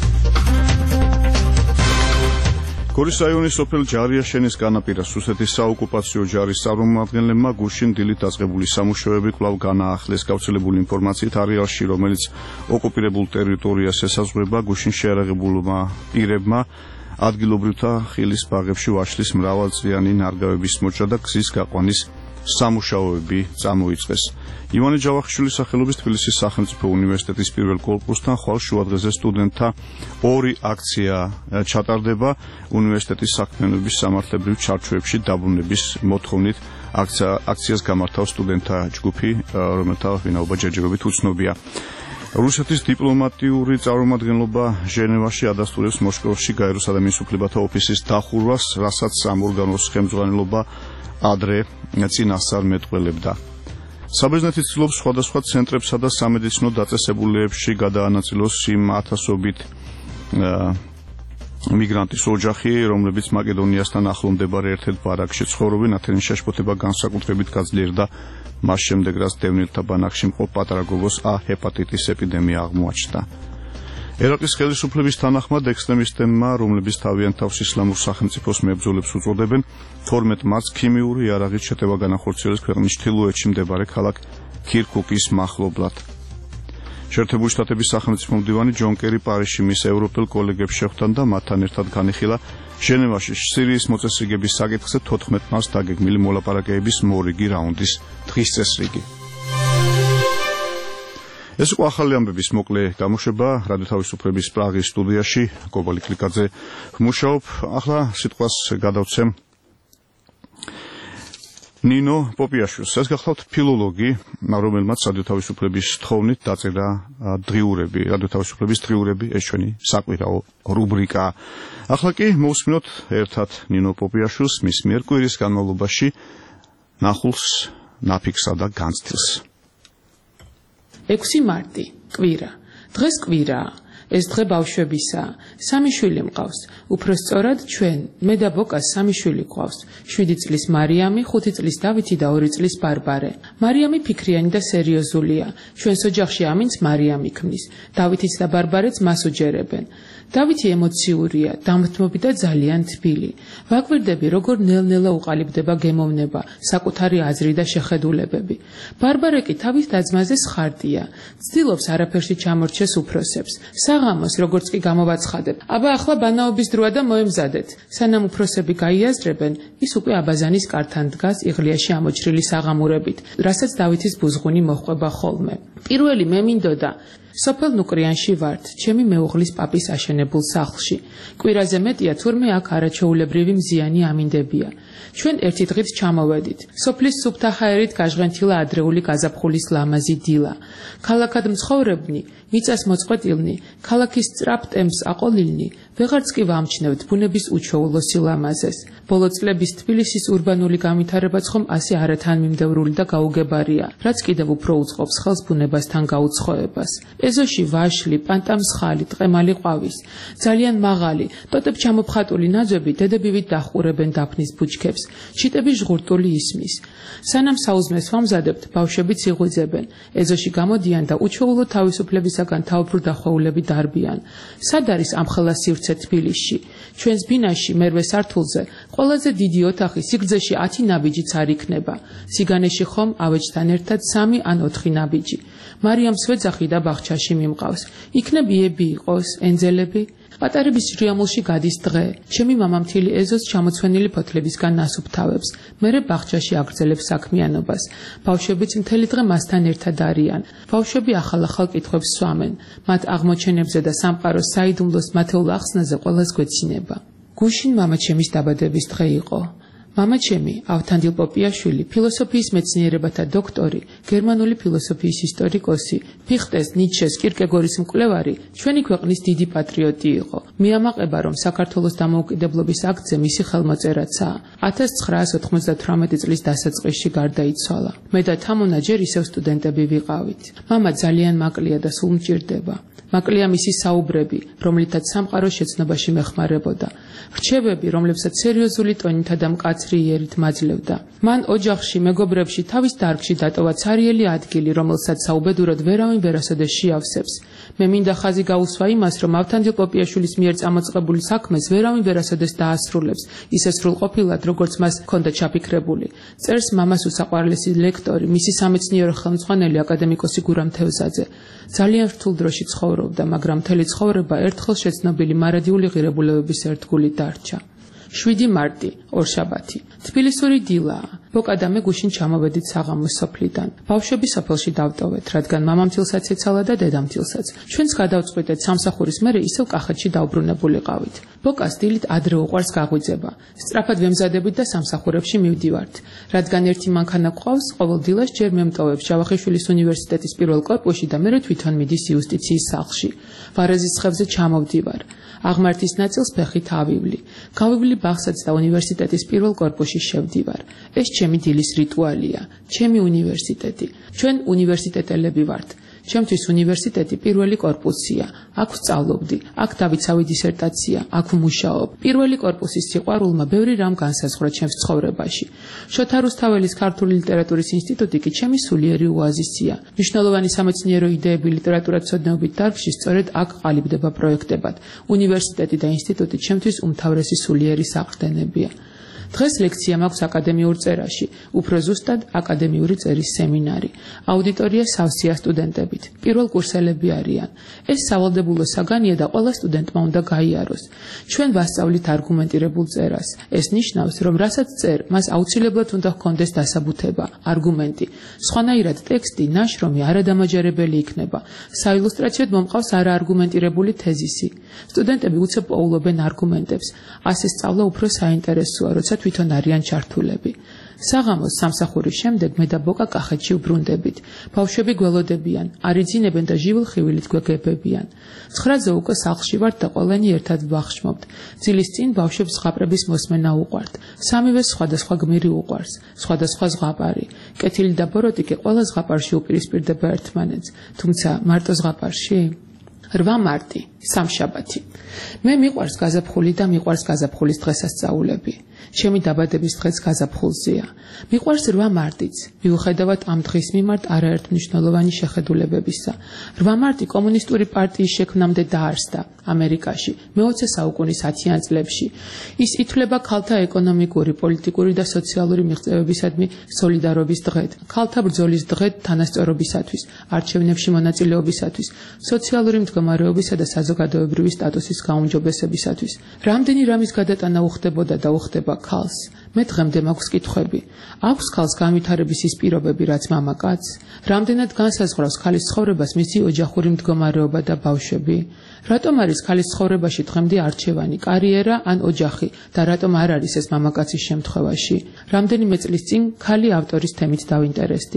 გორის რაიონის სოფელ ჯარიაშენის განაპირას რუსეთის საოკუპაციო ჯარის წარმომადგენლებმა გუშინ დილით დაწყებული სამუშაოები კვლავ განაახლეს. გავრცელებული ინფორმაციით არეალში, რომელიც ოკუპირებულ ტერიტორიას ესაზღვრება, გუშინ შეიარაღებულმა პირებმა ადგილობრივთა ხილის ბაღებში ვაშლის მრავალწლიანი ნარგავების მოჭრა და გზის გაყვანის სამუშაოები წამოიწყეს. ივანე ჯავახიშვილის სახელობის თბილისის სახელმწიფო უნივერსიტეტის პირველ კორპუსთან ხვალ შუადღეზე სტუდენტთა ორი აქცია ჩატარდება. უნივერსიტეტის საქმიანობის სამართლებრივ ჩარჩოებში დაბრუნების მოთხოვნით აქციას გამართავს სტუდენტთა ჯგუფი, რომელთა ვინაობა ჯერჯერობით უცნობია. რუსეთის დიპლომატიური წარმომადგენლობა ჟენევაში ადასტურებს მოსკოვში გაეროს ადამიანის უფლებათა ოფისის დახურვას, რასაც სამორგანოს ხელმძღვანელობა ადრე წინასწარ მეტყველებდა. საბერძნეთი ცდილობს სხვადასხვა ცენტრებსა და სამედიცინო დაწესებულებებში გადაანაწილოს იმ ათასობით მიგრანტის ოჯახი, რომლებიც მაკედონიასთან ახლო მდებარე ერთ-ერთ ბარაკში ცხოვრობენ. ათენის შეშფოთება განსაკუთრებით გაძლიერდა მას შემდეგ, რაც დევნილთა ბანაკში მყოფ პატარა გოგოს ჰეპატიტის ეპიდემია აღმოაჩნდა. ერაყის ხელისუფლების თანახმად ექსტრემისტებმა, რომლებიც თავიანთ თავს ისლამურ სახელმწიფოს მებრძოლებს უწოდებენ, 12 მარტს ქიმიური იარაღით შეტევა განახორციელეს ქვეყნის ჩრდილოეთში მდებარე ქალაქ ქირკუკის მახლობლად. შეერთებული შტატების სახელმწიფო მდივანი ჯონ კერი პარიზში მის ევროპელ კოლეგებს შეხვდა და მათთან ერთად განიხილა ჟენევაში სირიის მოწესრიგების საკითხზე 14 მარტს დაგეგმილი მოლაპარაკებების მორიგი რაუნდის დღის წესრიგი. ეს იყო ახალი ამბების მოკლე გამოშვება რადიო თავისუფლების პრაღის სტუდიაში. გოგოლი კლიკაძე ვმუშაობ. ახლა სიტყვას გადავცემ ნინო პოპიაშვილს. ეს გახლავთ ფილოლოგი, რომელმაც რადიო თავისუფლების თხოვნით დაწერა დღიურები. რადიო თავისუფლების დღიურები ეს ჩვენი საკვირაო რუბრიკა. ახლა კი მოვსმინოთ ერთად ნინო პოპიაშვილს მის მიერ კვირის განმავლობაში ნახულს, ნაფიქსა და განცდილს. 6 მარტი, კვირა. დღეს კვირაა. ეს დღე ბავშვებისაა. 3 შვილი მყავს. უფრო სწორად ჩვენ, მე და ბოკას 3 შვილი გვყავს. 7 წლის მარიამი, 5 წლის დავითი და 2 წლის ბარბარე. მარიამი ფიქრიანი და სერიოზულია. ჩვენს ოჯახში ამინც მარიამი ქმნის. დავითიც და ბარბარეც მას უჯერებენ. დავითი ემოციურია, დამთმობი და ძალიან თბილი. ვაკვირდები, როგორ ნელ-ნელა უყალიბდება გემოვნება, საკუთარი აზრი და შეხედულებები. ბარბარე კი თავის დაძმაზე სხარტია. ცდილობს არაფერში ჩამორჩეს უფროსებს. საღამოს, როგორც კი გამოვაცხადებ. აბა ახლა ბანაობის დროა და მოემზადეთ. სანამ უფროსები გაიაზრებენ, ის უკვე აბაზანის კართან დგას იღლიაში ამოჭრილი საღამურებით, რასაც დავითის ბუზღუნი მოჰყვება ხოლმე. პირველი მე მინდოდა სოფელ ნუკრიანში ვართ, ჩემი მეუღლის პაპის აშენებულ სახლში. კვირაზე მეტია, თურმე აქ არაჩვეულებრივი მზიანი ამინდებია. ჩვენ ერთი დღით ჩამოვედით. სოფლის სუფთა ჰაერით გაჟღენთილა ადრეული გაზაფხულის ლამაზი დილა. ქალაქად მცხოვრებნი, მიწას მოწყვეტილნი, ქალაქის სწრაფ ტემპს აყოლილნი, ვეღარც კი ვამჩნევთ ბუნების უჩვეულო სილამაზეს. ბოლო წლების თბილისის ურბანული განვითარებაც ხომ ასე არათანმიმდევრული და გაუგებარია, რაც კიდევ უფრო უწყობს ხელს ბუნებასთან გაუცხოებას. ეზოში ვაშლი, პანტამსხალი, ტყემალი ყვავის, ძალიან მაღალი, ტოტებ ჩამოფხატული ნაძვები დედებივით დახურებენ დაფნის ბუჩქებს, ჩიტები ჟღურტული ისმის. სანამ საუზმეს ვამზადებთ, ბავშვებიც იღვიძებენ, ეზოში გამოდიან და უჩვეულო თავისუფლებისაგან თავბრუ დახვეულები დარბიან. სად არის ამხელა სივრცე თბილისში? ჩვენს ბინაში მერვე სართულზე ყველაზე დიდი ოთახი სიგრძეში 10 ნაბიჯიც არ იქნება. სიგანეში ხომ ავეჯთან ერთად 3 ან 4 ნაბიჯი. მარიამს ვეძახი და ბაღჩაში მიმყავს. იქნებ იები იყოს, ენძელები? პატარების ჟრიამულში გადის დღე. ჩემი მამა მთელი ეზოს ჩამოცვენილი ფოთლებისგან ნასუფთავებს. მერე ბაღჩაში აგრძელებს საქმიანობას. ბავშვებიც მთელი დღე მასთან ერთად არიან. ბავშვები ახალ-ახალ კითხვებს სვამენ. მათ აღმოჩენებზე და სამყაროს საიდუმლოს მათეულ ახსნაზე ყველას გვეცინება. გუშინ მამა ჩემის დაბადების დღე იყო. მამა ჩემი, ავთანდილ პოპიაშვილი, ფილოსოფიის მეცნიერებათა დოქტორი, გერმანული ფილოსოფიის ისტორიკოსი, ფიხტეს, ნიცშეს, კირკეგორის მკვლევარი, ჩვენი ქვეყნის დიდი პატრიოტი იყო. მიამაყება, რომ საქართველოს დამოუკიდებლობის აქტზე მისი ხელმოწერაცაა. 1998 წლის დასაწყისში გარდაიცვალა. მე და თამონა ჯერ ისევ სტუდენტები ვიყავით. მამა ძალიან მაკლია და სულ მჭირდება. მაკლია მისი საუბრები, რომლითაც სამყარო შეცნობაში მეხმარებოდა. რჩევები, რომლებსაც სერიოზული ტონითა და მკაცრი იერით მაძლევდა. მან ოჯახში, მეგობრებში, თავის დარგში დატოვა ცარიელი ადგილი, რომელსაც საუბედურად ვერავინ ვერასოდეს შეავსებს. მე მინდა ხაზი გაუსვა იმას, რომ ავთანდილ პოპიაშვილის მიერ წამოწყებული საქმეს ვერავინ ვერასოდეს დაასრულებს, ისე სრულყოფილად, როგორც მას ჰქონდა ჩაფიქრებული. წერს მამას უსაყვარლესი ლექტორი, მისი სამეცნიერო ხელმძღვანელი აკადემიკოსი გურამ თევზაძე. ძალიან რთულ დროში ცხოვრობდა, მაგრამ მთელი ცხოვრება ერთხელ შეცნობილი მარადიული ღირებულებების ერთგული დარჩა. 7 მარტი, ორშაბათი. თბილისური დილაა. ბოკა და მე გუშინ ჩამოვედით საღამოს სოფლიდან. ბავშვები სოფელში დავტოვეთ, რადგან მამამთილსაც ეცალა და დედამთილსაც. ჩვენც გადავწყვიტეთ სამსახურის მერე ისევ კახეთში დავბრუნებულიყავით. ბოკას დილით ადრე უყვარს გაღვიძება. სწრაფად ვემზადებით და სამსახურებში მივდივართ. რადგან ერთი მანქანა გვყავს, ყოველ დილას ჯერ მემტოვებს ჯავახიშვილის უნივერსიტეტის პირველ კორპუსში და მერე თვითონ მიდის იუსტიციის სახლში. ვარეზის ხევზე ჩამოვდივარ. აღმართის ნაწილს ფეხით ავივლი. გავივლი ბაღსაც და უნივერსიტეტის პირველ კორპუსში შევდივარ. ეს ჩემი დილის რიტუალია, ჩემი უნივერსიტეტი. ჩვენ უნივერსიტეტელები ვართ. ჩემთვის უნივერსიტეტი პირველი კორპუსია. აქ ვსწავლობდი, აქ დავიცავი დისერტაცია, აქ ვმუშაობ. პირველი კორპუსის სიყვარულმა ბევრი რამ განსაზღვრა ჩემს ცხოვრებაში. შოთა რუსთაველის ქართული ლიტერატურის ინსტიტუტი კი ჩემი სულიერი ოაზისია. მნიშვნელოვანი სამეცნიერო იდეები ლიტერატურათმცოდნეობით დარგში სწორედ აქ ყალიბდება პროექტებად. უნივერსიტეტი და ინსტიტუტი ჩემთვის უმთავრესი სულიერი საყრდენებია. დღეს ლექცია მაქვს აკადემიურ წერაში, უფრო ზუსტად აკადემიური წერის სემინარი. აუდიტორია სავსეა სტუდენტებით. პირველ კურსელები არიან. ეს სავალდებულო საგანია და ყველა სტუდენტმა უნდა გაიაროს. ჩვენ ვასწავლით არგუმენტირებულ წერას. ეს ნიშნავს, რომ რასაც წერ, მას აუცილებლად უნდა ჰქონდეს დასაბუთება, არგუმენტი. სხვანაირად ტექსტი, ნაშრომი არადამაჯერებელი იქნება. საილუსტრაციოდ მომყავს არაარგუმენტირებული თეზისი. სტუდენტები უცებ პოულობენ არგუმენტებს. ასე სწავლა უფრო საინტერესოა, როცა თვითონ არიან ჩართულები. საღამოს სამსახურის შემდეგ მე და ბოკა კახეთში ვბრუნდებით. ბავშვები გველოდებიან, არიძინებენ და ჟივილ-ხივილით გვეგებებიან. 9-ზე უკვე სახლში ვართ და ყველანი ერთად ვახშმობთ. ძილის წინ ბავშვებს ზღაპრების მოსმენა უყვართ. სამივეს სხვადასხვა გმირი უყვარს, სხვადასხვა ზღაპარი. კეთილი და ბოროტი კი ყველა ზღაპარში უპირისპირდება ერთმანეთს, თუმცა მარტო ზღაპარში 8 მარტი, სამშაბათი. მე მიყვარს გაზაფხული და მიყვარს გაზაფხულის დღესასწაულები. ჩემი დაბადების დღეც გაზაფხულზეა. მიყვარს 8 მარტიც, მიუხედავად ამ დღის მიმართ არაერთ მნიშვნელოვანი შეხედულებებისა. 8 მარტი კომუნისტური პარტიის შექმნამდე დაარსდა ამერიკაში, მე-20 საუკუნის 10-იან წლებში. ის ითვლება ქალთა ეკონომიკური, პოლიტიკური და სოციალური მიღწევებისადმი სოლიდარობის დღედ, ქალთა ბრძოლის დღედ თანასწორობისათვის, არჩევნებში მონაწილეობისათვის, სოციალური მდგომარეობისა და საზოგადოებრივი სტატუსის გაუმჯობესებისათვის. რამდენი რამის გადატანა უხდებოდა და უხდება ქალს. მე დღემდე მაქვს კითხვები. აქვს ქალს განვითარების ის პირობები, რაც მამაკაცს? რამდენად განსაზღვრავს ქალის ცხოვრებას მისი ოჯახური მდგომარეობა და ბავშვები? რატომ არის ქალის ცხოვრებაში დღემდე არჩევანი, კარიერა ან ოჯახი და რატომ არ არის ეს მამაკაცის შემთხვევაში? რამდენიმე წლის წინ ქალი ავტორის თემით დავინტერესდი.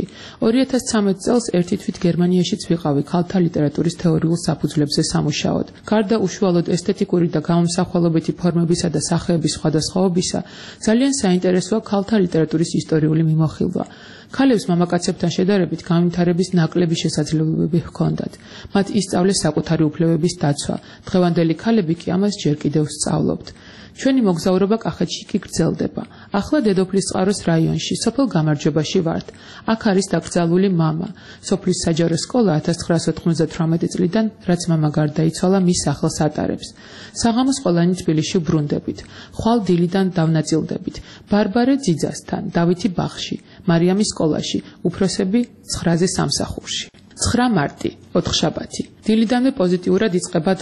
2013 წელს ერთი თვით გერმანიაშიც ვიყავი ქალთა ლიტერატურის თეორიულ საფუძვლებზე სამუშაოდ. გარდა უშუალოდ ესთეტიკური და გამომსახველობითი ფორმებისა და სახეების სხვადასხვაობისა, ძალიან საინტერესოა ქალთა ლიტერატურის ისტორიული მიმოხილვა. ქალებს მამაკაცებთან შედარებით განვითარების ნაკლები შესაძლებლობები ჰქონდათ. მათ ისწავლეს საკუთარი უფლებების დაცვა. დღევანდელი ქალები კი ამას ჯერ კიდევ სწავლობთ. ჩვენი მოგზაურობა კახეთში კი გრძელდება. ახლა დედოფლისწყაროს რაიონში, სოფელ გამარჯვებაში ვართ. აქ არის დაკრძალული მამა. სოფლის საჯარო სკოლა 1998 წლიდან, რაც მამა გარდაიცვალა, მის სახელს ატარებს. საღამოს ყველანი თბილისში ვბრუნდებით. ხვალ დილიდან დავნაწილდებით. ბარბარე ძიძასთან, დავითი ბაღში, მარიამის სკოლაში, უფროსები 9-ზე სამსახურში. 9 მარტი, ოთხშაბათი. დილიდანვე პოზიტიურად იწყება დღე.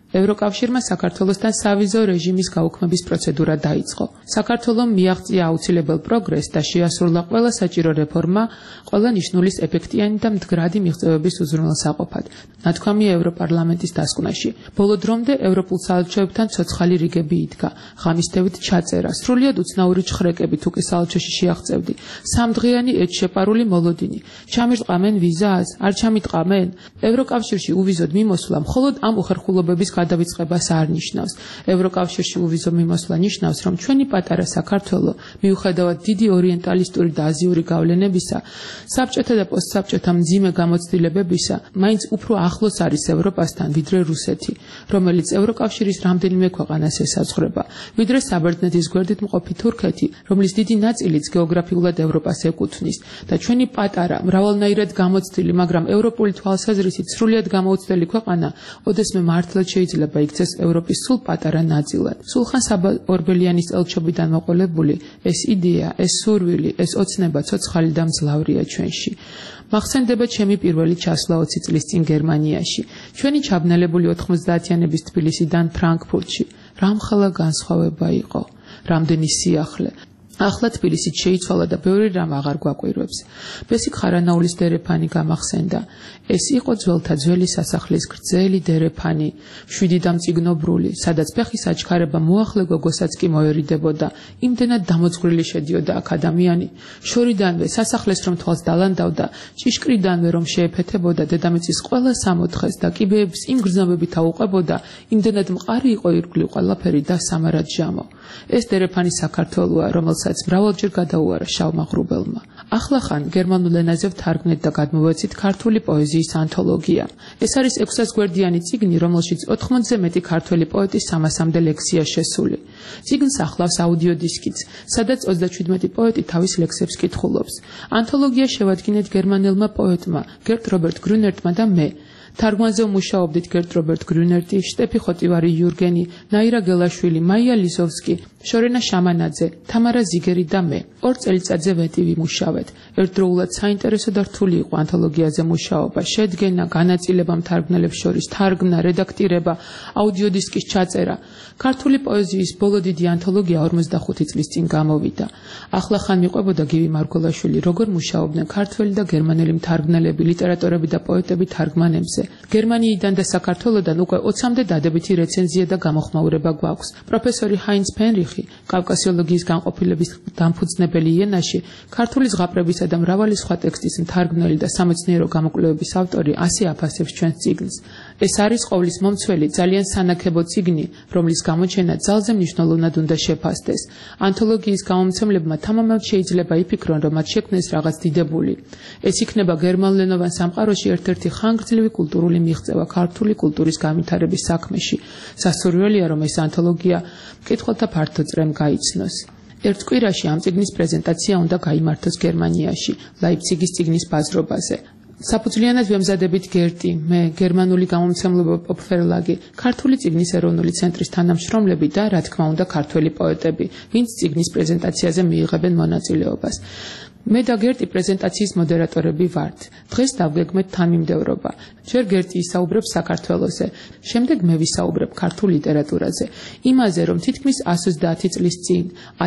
ევროკავშირმა საქართველოსთან სავიზო რეჟიმის გაუქმების პროცედურა დაიწყო. საქართველომ მიაღწია აუცილებელ პროგრესს და შეასრულა ყველა საჭირო რეფორმა, ყველა ნიშნულის ეფექტიანი და მდგრადი მიღწევების უზრუნველსაყოფად. ნათქვამია ევროპარლამენტის დასკვნაში. ბოლო დრომდე ევროპულ საელჩოებთან ცოცხალი რიგები იდგა. ღამისდევით ჩაწერა, სრულიად უცნაური ჩხრეკები თუ კი საელჩოში შეაღწევდი. სამდღიანი ეჭშეპარული მოლოდინი. ჩამირტყამენ ვიზას, არ ჩამიტყამენ. ევროკავშირში უვიზოდ მიმოსვლა მხოლოდ ამ უხერხულობების გადავიწყებას არ ნიშნავს. ევროკავშირში უვიზო მიმოსვლა ნიშნავს, რომ ჩვენი პატარა საქართველო, მიუხედავად დიდი ორიენტალისტური და აზიური გავლენებისა, საბჭოთა და პოსტსაბჭოთა მძიმე გამოცდილებებისა, მაინც უფრო ახლოს არის ევროპასთან, ვიდრე რუსეთი, რომელიც ევროკავშირის რამდენიმე ქვეყანას ესაზღვრება, ვიდრე საბერძნეთის გვერდით მყოფი თურქეთი, რომლის დიდი ნაწილიც გეოგრაფიულად ევროპას ეკუთვნის, და ჩვენი პატარა, მრავალნაირად გამოცდილი, მაგრამ ევროპული თვალსაზრისით სრულიად გამოუცდელი ქვეყანა, ოდესმე მართლაც შეიძლება იქცეს ევროპის სულ პატარა ნაწილად. სულხან საბა ორბელიანის ელჩობიდან მოყოლებული ეს იდეა, ეს სურვილი, ეს ოცნება ცოცხალი და მძლავრია ჩვენში. მახსენდება ჩემი პირველი ჩასვლა 20 წლის წინ გერმანიაში. ჩვენი ჩაბნელებული 90-იანების თბილისიდან ფრანკფურტში. რამხელა განსხვავება იყო, რამდენი სიახლე. ახლა თბილისით შეიცვალა და ბევრი რამ აღარ გვაკვირვებს. ბესიკ ხარანაულის დერეფანი გამახსენდა. ეს იყო ძველთა ძველი სასახლის გრძელი დერეფანი, 7 და მწიგნობრული, სადაც ფეხის აჩქარება მოახლე გოგოსაც კი მოერიდებოდა. იმდენად დამოძღვრილი შედიოდა აქ ადამიანი. შორიდანვე სასახლეს რომ თვალს დალანდავდა, ჭიშკრიდანვე რომ შეეფეთებოდა დედამიწის ყველა სამოთხეს და კიბეებს იმ გრძნობებით აუყვებოდა, იმდენად მყარი იყო ირგვლივ ყველაფერი და სამარად ჟამო. ეს დერეფანი საქართველოა, რომელსაც მრავალჯერ გადაუარა შავმა ღრუბელმა. ახლახან გერმანულ ენაზე ვთარგმნეთ და გადმოვეცით ქართული პოეზიის ანთოლოგია. ეს არის 600 გვერდიანი წიგნი, რომელშიც 80-ზე მეტი ქართველი პოეტის 300-მდე ლექსია შესული. წიგნს ახლავს აუდიო დისკიც, სადაც 37 პოეტი თავის ლექსებს კითხულობს. ანთოლოგია შევადგინეთ გერმანელმა პოეტმა, გერტ რობერტ გრუნერტმა და მე. თარგმანზე მუშაობდით გერტ რობერტ გრუნერტი, შტეფი ხოტივარი იურგენი, ნაირა გელაშვილი, მაია ლიზოვსკი, შორენა შამანაძე, თამარა ზიგერი და მე. 2 წელიწადზე ვეტი ვიმუშავეთ. ერთდროულად საინტერესო და რთული იყო ანთოლოგიაზე მუშაობა, შედგენა, განაწილება მთარგმნელებს შორის, თარგმნა, რედაქტირება, აუდიო დისკის ჩაწერა. ქართული პოეზიის ბოლო დიდი ანთოლოგია 45 წლის წინ გამოვიდა. ახლახან მიყვებოდა გივი მარგოლაშვილი, როგორ მუშაობდნენ ქართველი და გერმანელი მთარგმნელები, ლიტერატორები და პოეტები თარგმანებზე. გერმანიიდან და საქართველოდან უკვე 20-მდე დადებითი რეცენზია და გამოხმაურება გვაქვს. პროფესორი ჰაინც ფენრიხი, კავკასიოლოგიის განყოფილების დამფუძნებელი იანაში, ქართული ზღაპრებისა და მრავალი სხვა ტექსტის მთარგმნელი და სამეცნიერო გამოკვლევების ავტორი ასე აფასებს ჩვენს წიგნს. ეს არის ყოვლის მომცველი, ძალიან სანაქებო წიგნი, რომლის გამოჩენა ძალზე მნიშვნელოვნად უნდა შეფასდეს. ანთოლოგიის გამომცემლებმა თამამად შეიძლება იფიქრონ, რომ მათ შექმნეს რაღაც დიდებული. ეს იქნება გერმანულენოვან სამყაროში ერთ-ერთი ხანგრძლივი კულტურული მიღწევა ქართული კულტურის განვითარების საქმეში. სასურველია, რომ ეს ანთოლოგია მკითხველთა ფართო წრემ გაიცნოს. ერთ კვირაში ამ წიგნის პრეზენტაცია უნდა გაიმართოს გერმანიაში, ლაიფციგის წიგნის ბაზრობაზე. საფუძვლიანად ვემზადებით გერტი, მე, გერმანული გამომცემლობა პოპფერლაგი, ქართული წიგნის ეროვნული ცენტრის თანამშრომლები და, რა თქმა უნდა, ქართველი პოეტები, ვინც წიგნის პრეზენტაციაზე მიიღებენ მონაწილეობას. მე და გერტი პრეზენტაციის მოდერატორები ვართ. დღეს დავგეგმეთ თანმიმდევრობა. ჯერ გერტი ისაუბრებს საქართველოზე, შემდეგ მე ვისაუბრებ ქართულ ლიტერატურაზე. იმაზე, რომ თითქმის 130 წლის წინ,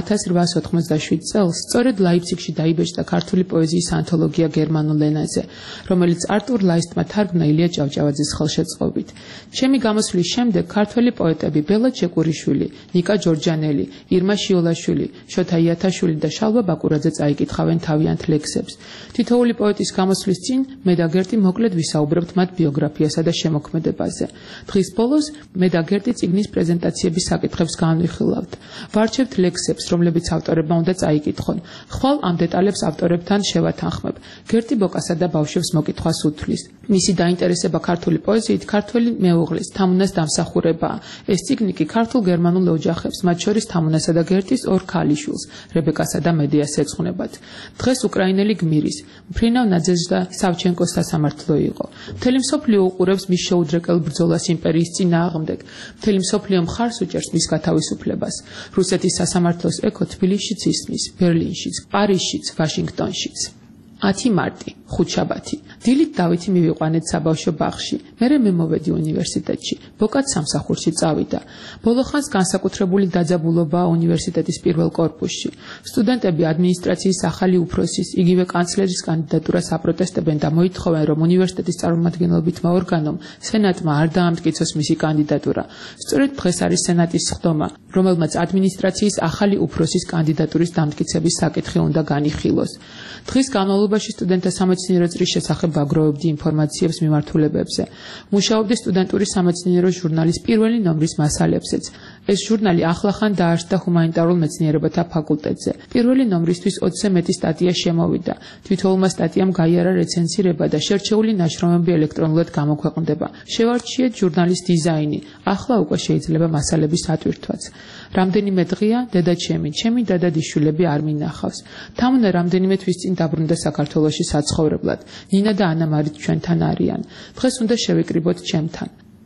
1887 წელს, სწორედ ლაიფციგში დაიბეჭდა ქართული პოეზიის ანთოლოგია გერმანულ ენაზე, რომელიც არტურ ლაისტმა თარგმნა ილია ჭავჭავაძის ხელშეწყობით. ჩემი გამოსვლის შემდეგ ქართველი პოეტები ბელა ჩეკურიშვილი, ნიკა ჯორჯანელი, ირმა შიოლაშვილი, შოთა იათაშვილი და შალვა ბაკურაძე წაიკითხავენ თავიანთ ლექსებს. თითოეული პოეტის გამოსვლის წინ მე და გერტი მოკლედ ვისაუბრებთ მათ ბიოგრაფიასა და შემოქმედებაზე. დღის ბოლოს მე და გერტი წიგნის პრეზენტაციების საკითხებს განვიხილავთ. ვარჩევთ ლექსებს, რომლებიც ავტორებმა უნდა წაიკითხონ. ხვალ ამ დეტალებს ავტორებთან შევათანხმებ. გერტი ბოკასა და ბავშვებს მოკითხვას უთვლის. მისი დაინტერესება ქართული პოეზიით ქართველი მეუღლის, თამუნას დამსახურებაა. ეს წიგნი კი ქართულ-გერმანულ ოჯახებს, მათ შორის თამუნასა და გერტის 2 ქალიშვილს, რებეკასა და მედიას ეძღვნებათ. დღეს უკრაინელი გმირის, მფრინავ ნაძეჟ და სავჩენკოს სასამართლო იყო. მთელი მსოფლიო უყურებს მის შეუდრეკელ ბრძოლას იმპერიის წინააღმდეგ. მთელი მსოფლიო მხარს უჭერს მის გათავისუფლებას. რუსეთის სასამართლოს ეკო თბილისშიც ისმის, ბერლინშიც, პარიზშიც, ვაშინგტონშიც. 10 მარტი, ხუთშაბათი. დილით დავითი მივიყვანეთ საბავშვო ბაღში. მერე მე მოვედი უნივერსიტეტში. ბოკაც სამსახურში წავიდა. ბოლო ხანს განსაკუთრებული დაძაბულობაა უნივერსიტეტის პირველ კორპუსში. სტუდენტები ადმინისტრაციის ახალი უფროსის, იგივე კანცლერის კანდიდატურას აპროტესტებენ და მოითხოვენ, რომ უნივერსიტეტის წარმომადგენლობითმა ორგანომ სენატმა არ დაამტკიცოს მისი კანდიდატურა. სწორედ დღეს არის სენატის სხდომა, რომელმაც ადმინისტრაციის ახალი უფროსის კანდიდატურის დამტკიცების საკითხი უნდა განიხილოს. დღის განმავლობაში სტუდენტთა სამეცნიერო წრის შესახებ აგროვებდი ინფორმაციებს მიმართულებებზე. მუშაობდი სტუდენტური სამეცნიერო ჟურნალის პირველი ნომრის მასალებზეც. ეს ჟურნალი ახლახან დაარსდა ჰუმანიტარულ მეცნიერებათა ფაკულტეტზე. პირველი ნომრისთვის 20-ზე მეტი სტატია შემოვიდა. თითოეულმა სტატიამ გაიარა რეცენზირება და შერჩეული ნაშრომები ელექტრონულად გამოქვეყნდება. შევარჩიეთ ჟურნალის დიზაინი. ახლა უკვე შეიძლება მასალების ატვირთვაც. რამდენიმე დღეა ჩემი დადადიშვილები არ მინახავს. თამუნა რამდენიმე თვის წინ დაბრუნდა საქართველოში საცხოვრებლად. ნინა და ანა მარიც ჩვენთან არიან. დღეს უნდა შევიკრიბოთ ჩემთან.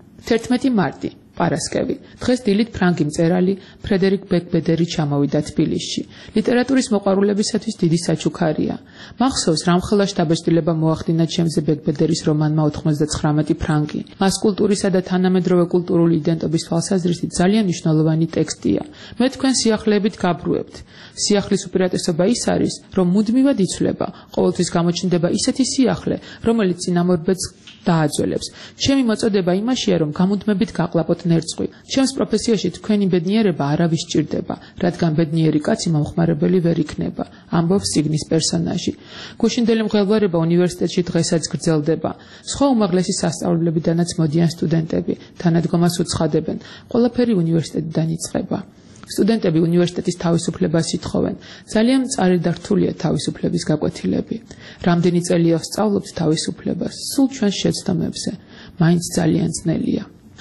11 მარტი პარასკევი. დღეს დილით ფრანგი მწერალი ფრედერიკ ბეკბედერი ჩამოვიდა თბილისში. ლიტერატურის მოყვარულებისათვის დიდი საჩუქარია. მახსოვს, რამხელა შთაბეჭდილება მოახდინა ჩემზე ბეკბედერის რომანმა 99 ფრანგი. მას კულტურისა და თანამედროვე კულტურული იდენტობის თვალსაზრისით ძალიან მნიშვნელოვანი ტექსტია. მე თქვენ სიახლეებით გაბრუებთ. სიახლის უპირატესობა ის არის, რომ მუდმივად იცვლება, ყოველთვის გამოჩნდება ისეთი სიახლე, რომელიც წინამორბედს დააძველებს. ჩემი მოწოდება იმაშია, რომ გამუდმებით გაყლაპოთ ნერწყვი. ჩემს პროფესიაში თქვენი ბედნიერება არავის სჭირდება, რადგან ბედნიერი კაცი მომხმარებელი ვერ იქნება, ამბობს წიგნის პერსონაჟი. გუშინდელი მღელვარება უნივერსიტეტში დღესაც გრძელდება. სხვა უმაღლესი სასწავლებლებიდანაც მოდიან სტუდენტები, თანადგომას უცხადებენ. ყველაფერი უნივერსიტეტიდან იწყება. სტუდენტები უნივერსიტეტის თავისუფლებას ითხოვენ. ძალიან მწარი და რთულია თავისუფლების გაკვეთილები. რამდენი წელია ვსწავლობთ თავისუფლებას, სულ ჩვენს შეცდომებზე. მაინც ძალიან ძნელია.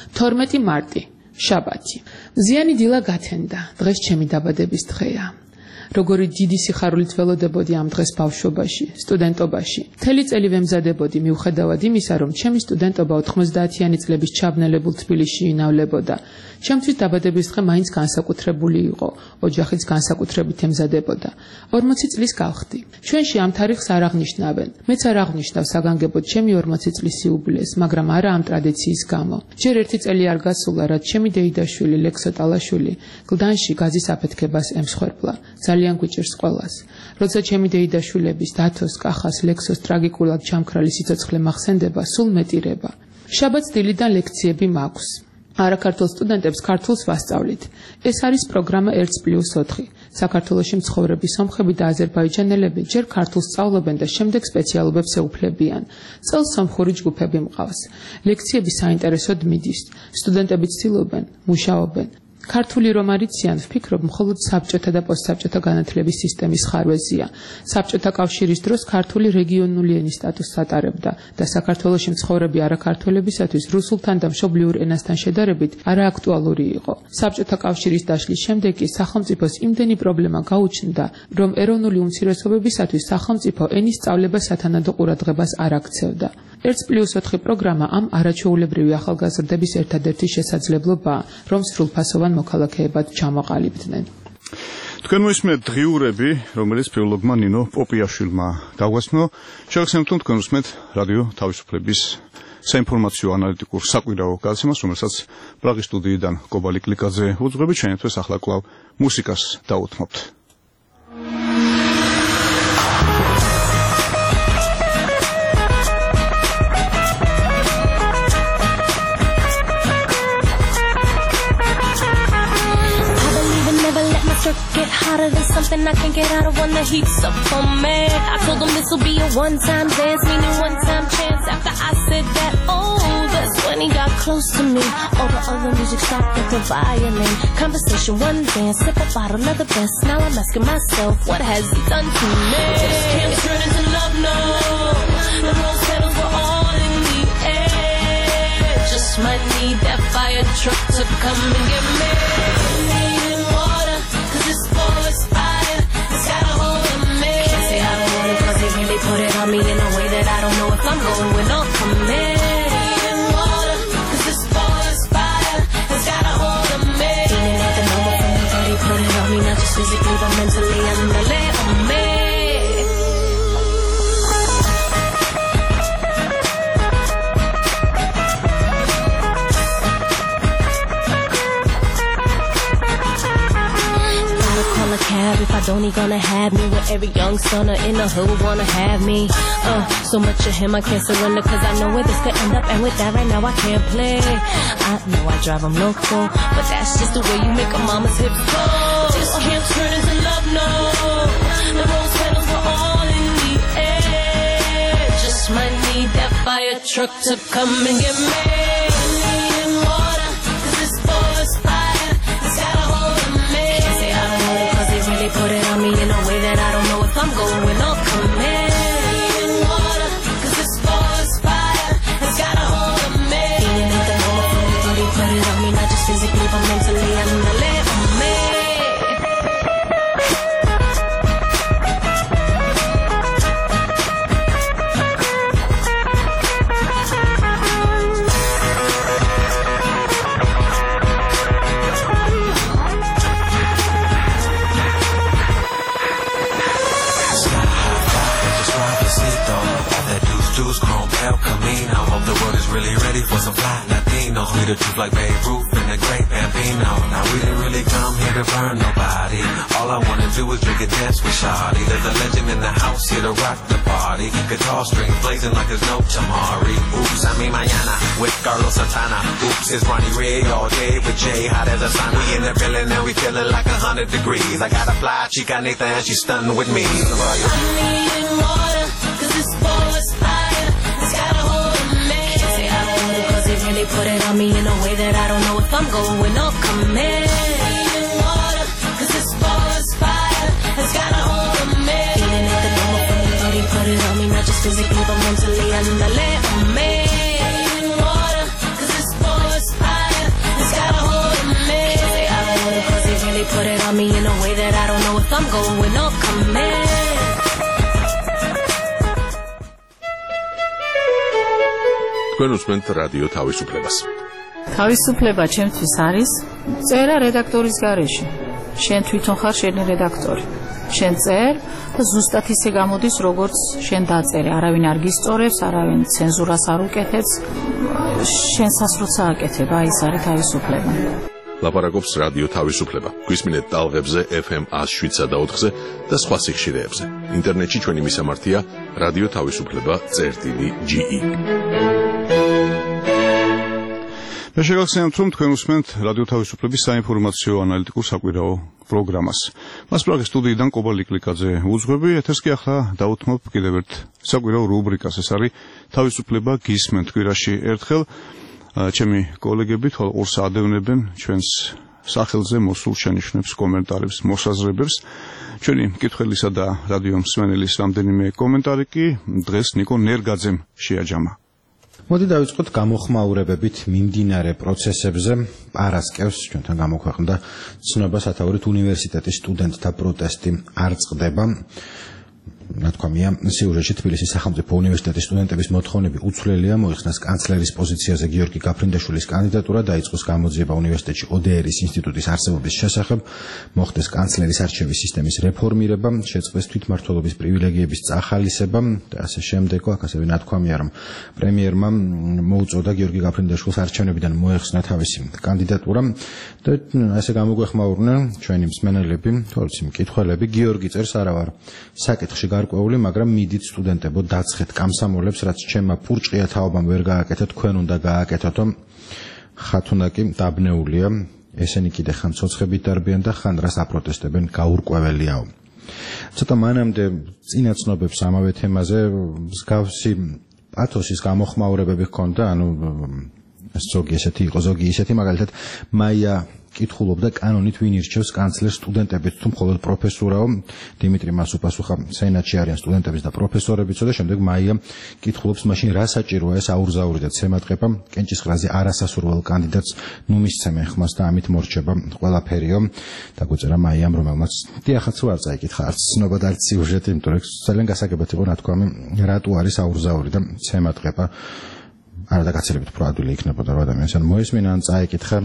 12 მარტი, შაბათი. მზიანი დილა გათენდა. დღეს ჩემი დაბადების დღეა. როგორი დიდი სიხარულით ველოდებოდი ამ დღეს ბავშვობაში, სტუდენტობაში. მთელი წელი ვემზადებოდი მიუხედავად იმისა, რომ ჩემი სტუდენტობა 90-იანი წლების ჩაბნელებულ თბილისში ინავლებოდა. ჩემთვის დაბადების დღე მაინც განსაკუთრებული იყო, ოჯახიც განსაკუთრებით ემზადებოდა. 40 წლის გავხდი. ჩვენში ამ თარიღს არ აღნიშნავენ. მეც არ აღნიშნავ საგანგებოდ ჩემი 40 წლის იუბილეს, მაგრამ არა ამ ტრადიციის გამო. ჯერ ერთი წელი არ გასულა, რაც ჩემი დეიდაშვილი ლექსო ტალაშვილი გლდანში გაზის აფეთქებას ემსხვერპლა. ძალიან გვიჭირს ყველას. როცა ჩემი დეიდაშვილების, დათოს, კახას, ლექსოს ტრაგიკულად ჩამქრალი სიცოცხლე მახსენდება, სულ მეტირება. შაბათს დილიდან ლექციები მაქვს. არაქართულ სტუდენტებს ქართულს ვასწავლით. ეს არის პროგრამა 1+4. საქართველოში მცხოვრები სომხები და აზერბაიჯანელები ჯერ ქართულს სწავლობენ და შემდეგ სპეციალობებს ეუფლებიან. წელს სომხური ჯგუფები მყავს. ლექციები საინტერესოდ მიდის. სტუდენტები ცდილობენ, მუშაობენ. ქართული რომ არიციან, ვფიქრობ, მხოლოდ საბჭოთა და პოსტსაბჭოთა განათლების სისტემის ხარვეზია. საბჭოთა კავშირის დროს ქართული რეგიონული ენის სტატუსს ატარებდა და საქართველოში მცხოვრები არაქართველებისათვის რუსულთან და მშობლიურ ენასთან შედარებით არააქტუალური იყო. საბჭოთა კავშირის დაშლის შემდეგ კი სახელმწიფოს იმდენი პრობლემა გაუჩნდა, რომ ეროვნული უმცირესობებისათვის სახელმწიფო ენის სწავლება სათანადო ყურადღებას არ აქცევდა. 1+4 პროგრამა ამ არაჩვეულებრივი ახალგაზრდების ერთადერთი შესაძლებლობაა, რომ სრულფასოვან მოქალაქეებად ჩამოყალიბდნენ. თქვენ მოისმენთ დღიურები, რომელიც ფილოლოგმა ნინო პოპიაშვილმა გაგვაცნო. შევახსენებთ, რომ თქვენ უსმენთ რადიო თავისუფლების საინფორმაციო ანალიტიკურ საკვირაო გადაცემას, რომელსაც პრაღის სტუდიიდან კობალი კლიკაძე უძღვებით. ჩვენთვის ახლა კვლავ მუსიკას დაუთმობთ. Get hotter than something I can get out of when the heat's up on me. I told them this'll be a one-time dance, meaning one-time chance. After I said that, oh, that's when he got close to me. All the other music stopped with the violin. Conversation, one dance, sip a bottle of the best. Now I'm asking myself, what has he done to me? This can't turn into love, no. The rose petals were all in the air. Just might need that fire truck to come and get me. Put it on me in a way that I don't know if I'm going off from it. In water, 'cause this boy's fire has got a hold of me. Feeling like the normal from me, but he put it on me, not just physically but mentally and mentally on me. cab if I don't, he gonna have me. With every young stunner in the hood wanna have me. So much of him I can't surrender, cause I know where this could end up. And with that right now I can't play. I know I drive him loco, but that's just the way you make a mama's hips go. This can't turn into love, no. The rose petals are all in the air. Just might need that fire truck to come and get me. Put it on me in a way that I don't know if I'm going or coming. Water, cause this boy's fire has got a hold of me. He ain't the moment for me, but he put it on me, not just physically, but mentally and mentally on me. Camino. Hope the world is really ready for some fly Latinos. We the truth like Babe Ruth and the great Bambino. Now we didn't really come here to burn nobody. All I wanna do is drink and dance with Shawty. There's a legend in the house here to rock the party. Guitar strings blazing like there's no tomorrow. Oops, I mean Mayana with Carlos Santana. Oops, it's Ronnie Ray all day with Jay hot as a sun. We in the building and we feeling like 100 degrees. I got a fly chica Nathan and she's stunning with me. I'm needing water, cause this boy's fire has got a hold of me. Can't say I don't want it, cause they really put it on me in a way that I don't know if I'm going or coming. Needing water, cause this boy's fire has got a hold of me. Feeling at the door for me, but he put it on me, not just physically, but mentally, andale on me. Needing water, cause this boy's fire has got a hold of me. Can't say I don't want it, cause they really put it on me in a way that I don't know if I'm going or coming. თქვენ უსმენთ რადიო თავისუფლებას. თავისუფლება ჩემთვის არის წერა რედაქტორის გარეშე. შენ თვითონ ხარ შენი რედაქტორი. შენ წერ და ზუსტად ისე გამოდის, როგორც შენ დაწერე. არავინ არ გისწორებს, არავინ ცენზურას არ უკეთებს. შენსაც როცა აკეთებ, აი ეს არის თავისუფლება. ლაპარაკობს რადიო თავისუფლება. გვისმინეთ ტალღებზე FM 107.4-ზე და სხვა სიხშირეებზე. ინტერნეტში ჩვენი მისამართია რადიო თავისუფლება.ge. მე შეგახსენებთ, რომ თქვენ უსმენთ რადიო თავისუფლების საინფორმაციო ანალიტიკურ საკვირაო პროგრამას. მას პრაღის სტუდიიდან კობალ ლიკლიკაძე უძღვები, ეთერს კი ახლა დავუთმობ კიდევ ერთ საკვირაო რუბრიკას. ეს არის თავისუფლება გისმენთ კვირაში ერთხელ. ჩემი კოლეგები თვალ ორს ადევნებენ ჩვენს სახელზე მოსულ შენიშვნებს, კომენტარებს, მოსაზრებებს. ჩვენი მკითხველისა და რადიო მსმენელის რამდენიმე კომენტარი კი დღეს ნიკო ნერგაძემ შეაჯამა. მოდი დავიწყოთ გამოხმაურებებით მიმდინარე პროცესებზე. პარასკევს ჩვენთან გამოქვეყნდა ცნობა სათაურით უნივერსიტეტის სტუდენტთა პროტესტი არ წყდება. ნათქვამია სიუჟეტში თბილისის სახელმწიფო უნივერსიტეტის სტუდენტების მოთხოვნები უცვლელია, მოიხსნას კანცლერის პოზიციაზე გიორგი გაფრინდაშვილის კანდიდატურა, დაიწყოს გამოძიება უნივერსიტეტში ODR-ის ინსტიტუტის არსებობის შესახებ, მოხდეს კანცლერის არჩევის სისტემის რეფორმირება, შეწყვეს თვითმმართველობის პრივილეგიების წახალისება და ასე შემდეგ. აქ ასევე ნათქვამია, რომ პრემიერმა მოუწოდა გიორგი გაფრინდაშვილს არჩევნებიდან მოეხსნა თავისი კანდიდატურა და ასე გამოგვეხმაურნენ ჩვენი მსმენელები, თორემ მკითხველები. გიორგი წერს, არა ვარ საკითხში გარკვეული, მაგრამ მიდით სტუდენტებო დაცხეთ კამსამოლებს, რაც ჩემმა პურჭყია თაობამ ვერ გააკეთა, თქვენ უნდა გააკეთოთ. ხათუნა კი დაბნეულია, ესენი კიდე ხან ცოცხებით დარბიან და ხან რას აპროტესტებენ, გაურკვეველიაო. ცოტა მანამდე წინაცნობებს ამავე თემაზე მსგავსი პათოსის გამოხმაურებები ჰქონდა, ანუ ზოგი ესეთი იყო, ზოგი ისეთი, მაგალითად მაია კითხულობდა კანონით ვინ ირჩევს კანცლერს სტუდენტებიც თუ მხოლოდ პროფესორაო. დიმიტრი მას უპასუხა, სენატში არიან სტუდენტებიც და პროფესორებიც და შემდეგ მაია კითხულობს, მაშინ რა საჭიროა ეს აურზაური და ცემატყება, კენჭისყრაზე არასასურველ კანდიდატს ნუ მისცემენ ხმას და ამით მორჩება ყველაფერიო. დაგვეწერა მაიამ, რომელმაც დიახაც არ წაიკითხა არც ცნობა და არც სიუჟეტი, იმიტომ რომ ძალიან გასაგებად იყო ნათქვამი, რატო არის აურზაური და ცემატყება. არა დაგაცილებით უფრო ადვილი იქნებოდა რა ადამიანს ან მოესმინა ან წაიკითხა.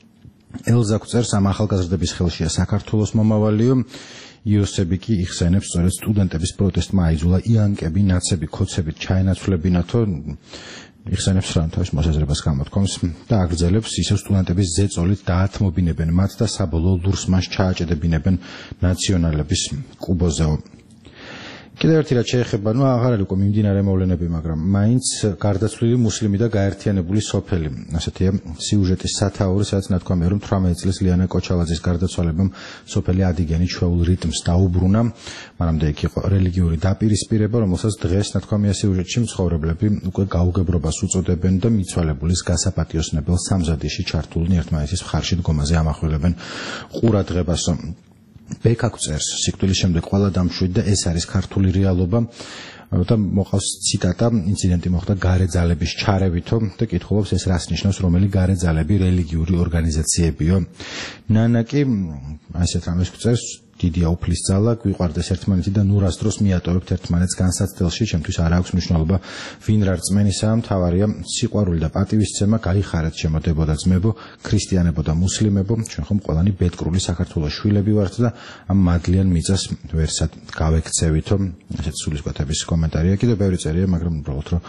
ელზა წერს, ამ ახალგაზრდების ხელშია საქართველოს მომავალიო. იოსები კი იხსენებს, სწორედ სტუდენტების პროტესტმა აიძულა იანკები, ნაცები, ქოცებით ჩაენაცვლებინათო. იხსენებს რა თავის მოსაზრებას გამოთქვამს და აგრძელებს ისევ სტუდენტების ზეწოლით დაათმობინებენ მათ და საბოლოო ლურს მას ჩააჭედებინებენ ნაციონალების კუბოზეო. კიდევ ერთი რაც შეეხება, აღარ არის უკვე მიმდინარე მოვლენები, მაგრამ მაინც გარდაცვლილი მუსლიმი და გაერთიანებული სოფელი. ასეთია სიუჟეტის სათაური, სადაც ნათქვამია, რომ 18 წლის ლიანა კოჩავაძის გარდაცვალებამ სოფელი ადიგენი ჩვეულ რიტმს დაუბრუნა. მანამდე იქ იყო რელიგიური დაპირისპირება, რომელსაც დღეს ნათქვამია სიუჟეტში მცხოვრებლები უკვე გაუგებრობას უწოდებენ და მიცვალებულის გასაპატიოსნებელ სამზადისში ჩართულნი ერთმანეთის მხარში დგომაზე ამახვილებენ ყურადღებას. ბეკაკ წერს სიკვდილის შემდეგ ყველა დამშვიდ და ეს არის ქართული რეალობა და მოყავს ციტატა ინციდენტი მოხდა გარე ძალების ჩარევითო და კითხულობს ეს რას ნიშნავს რომელი გარე ძალები რელიგიური ორგანიზაციებიო ნანა კი ასეთ რამეს წერს დიდია უფლის ძალა გვიყვარდეს ერთმანეთი და ნურას დროს მიატოვებთ ერთმანეთს განსაცდელში ჩემთვის არ აქვს მნიშვნელობა ვინ რა რწმენისაა მთავარია სიყვარული და პატივისცემა გაიხარეთ შემოდებოდა ძმებო ქრისტიანებო და მუსლიმებო ჩვენ ხომ ყველანი ბედკრული საქართველოს შვილები ვართ და ამ მადლიან მიწას ვერსად გავექცევითო ესეც სულისკვეთების კომენტარია კიდევ ბევრი წერია მაგრამ უბრალოდ რომ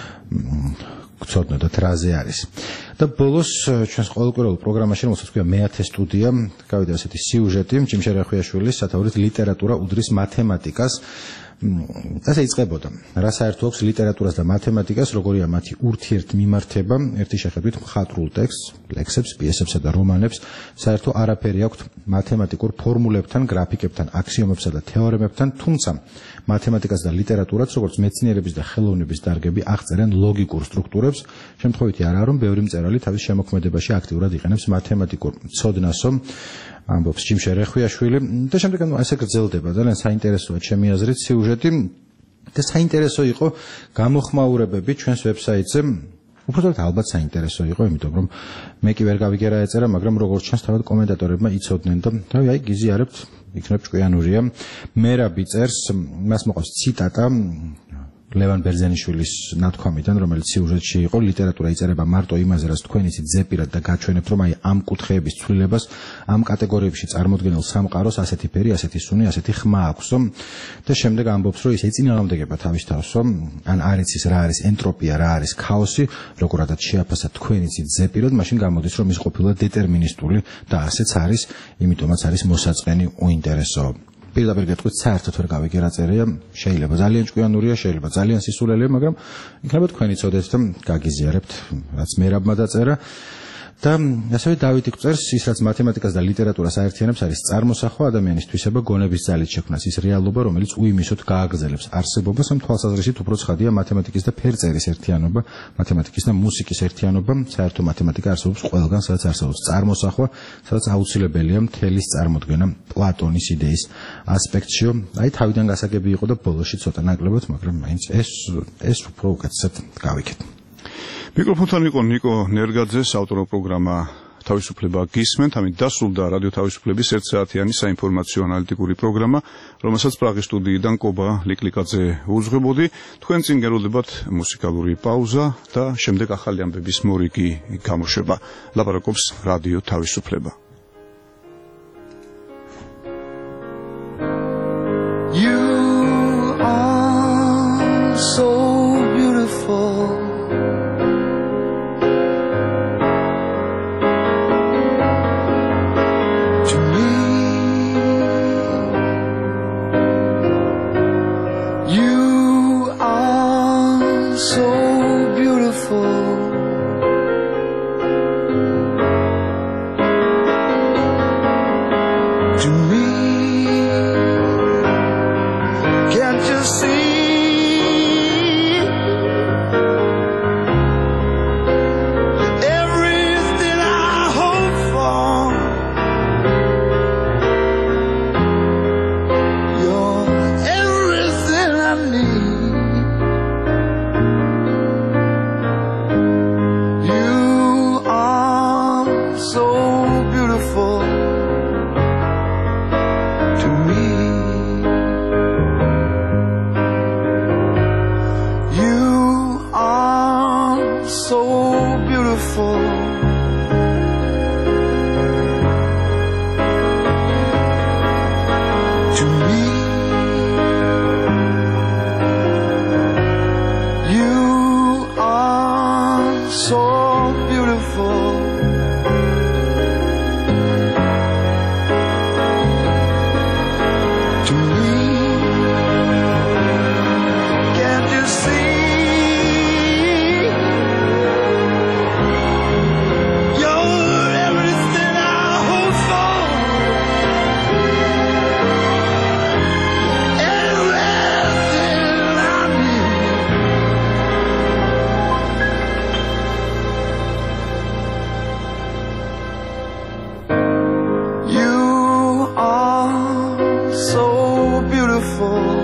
გწოდნოთ რაზე არის და ბოლოს ჩვენს ყოველკვირეულ პროგრამაში რომელსაც ქვია მეათე სტუდია გავიდა ასეთი სიუჟეტი ჯიმ შერახვიაშვილის სათაურით ლიტერატურა უდრის მათემატიკას ასე იწყებოდა რა საერთო აქვს ლიტერატურას და მათემატიკას როგორია მათი ურთიერთმიმართება ერთი შეხედვით მხატვრულ ტექსტს ლექსებს პიესებსა და რომანებს საერთო არაფერი აქვთ მათემატიკურ ფორმულებთან გრაფიკებთან აქსიომებსა და თეორემებთან თუმცა მათემატიკას და ლიტერატურას როგორც მეცნიერების და ხელოვნების დარგები აღწერენ ლოგიკურ სტრუქტურებს შემთხვევითი არაა რომ ბევრი მწერალი თავის შემოქმედებაში აქტიურად იყენებს მათემატიკურ ცოდნასო ამბობს ჯიმ შერახვიაშვილი და შემდეგ ასე გრძელდება ძალიან საინტერესოა ჩემი აზრით სიუჟეტი და საინტერესო იყო გამოხმაურებები ჩვენს ვებსაიტზე უბრალოდ ალბათ საინტერესო იყო იმიტომ რომ მე კი ვერ გავიგერა ეწერა მაგრამ როგორც ჩანს თავად კომენტატორებმა იცოდნენ და თავი აი გიზიარებთ იქნებ ჭკვიანურია მერაბი წერს მას მოყავს ციტატა ლევან ბერძენიშვილის ნათქვამიდან რომელიც სიუჟეტში იყო ლიტერატურა იწერება მარტო იმაზე რაც თქვენ იცით ზეპირად და გაჩვენებთ რომ აი ამ კუთხეების ცვლილებას ამ კატეგორიებში წარმოქმნილ სამყაროს ასეთი ფერი ასეთი სუნი ასეთი ხმა აქვსო და შემდეგ ამბობს რომ ის ეწინააღმდეგება თავის თავსო ან არ იცის რა არის ენტროპია რა არის ქაოსი როგორადაც შეაფასა თქვენ იცით ზეპირად მაშინ გამოდის რომ ის ყოფილა დეტერმინისტული და ასეც არის იმიტომაც არის მოსაწყენი უინტერესო პირდაპირ გეტყვით საერთოდ ვერ გავიგე რა წერია შეიძლება ძალიან ჭკვიანურია შეიძლება ძალიან სისულელია მაგრამ იქნება თქვენი წოდეთ და გაგიზიარებთ რაც მერაბმა დაწერა და ასევე დავითი წერს ის რაც მათემატიკას და ლიტერატურას აერთიანებს არის წარმოსახვა ადამიანის თვისება გონების ძალით შექმნას ის რეალობა რომელიც უიმისოდ გააგრძელებს არსებობას ამ თვალსაზრისით უფრო ცხადია მათემატიკის და ფერწერის ერთიანობა მათემატიკის და მუსიკის ერთიანობა საერთო მათემატიკა არსებობს ყველგან სადაც არსებობს წარმოსახვა სადაც აუცილებელია მთელის წარმოქმნა პლატონის იდეის ასპექტშიო აი თავიდან გასაგები იყო და ბოლოში ცოტა ნაკლებად მაგრამ მაინც ეს უფრო უკეთესად გავიქეთ მიკროფონთან იყო ნიკო ნერგაძეს ავტორო პროგრამა თავისუფლება გისმენთ ამით დასრულდა რადიო თავისუფლების 1 საათიანი საინფორმაციო ანალიტიკური პროგრამა რომელსაც პრაღის სტუდიიდან კობა ლიკლიკაძე უძღვებოდი თქვენ წინ გეროდებათ მუსიკალური პაუზა და შემდეგ ახალი ამბების მორიგი გამოშვება ლაპარაკობს რადიო თავისუფლება You are so beautiful to me. Can't you see? You're everything I hope for. Everything I need. You are so beautiful.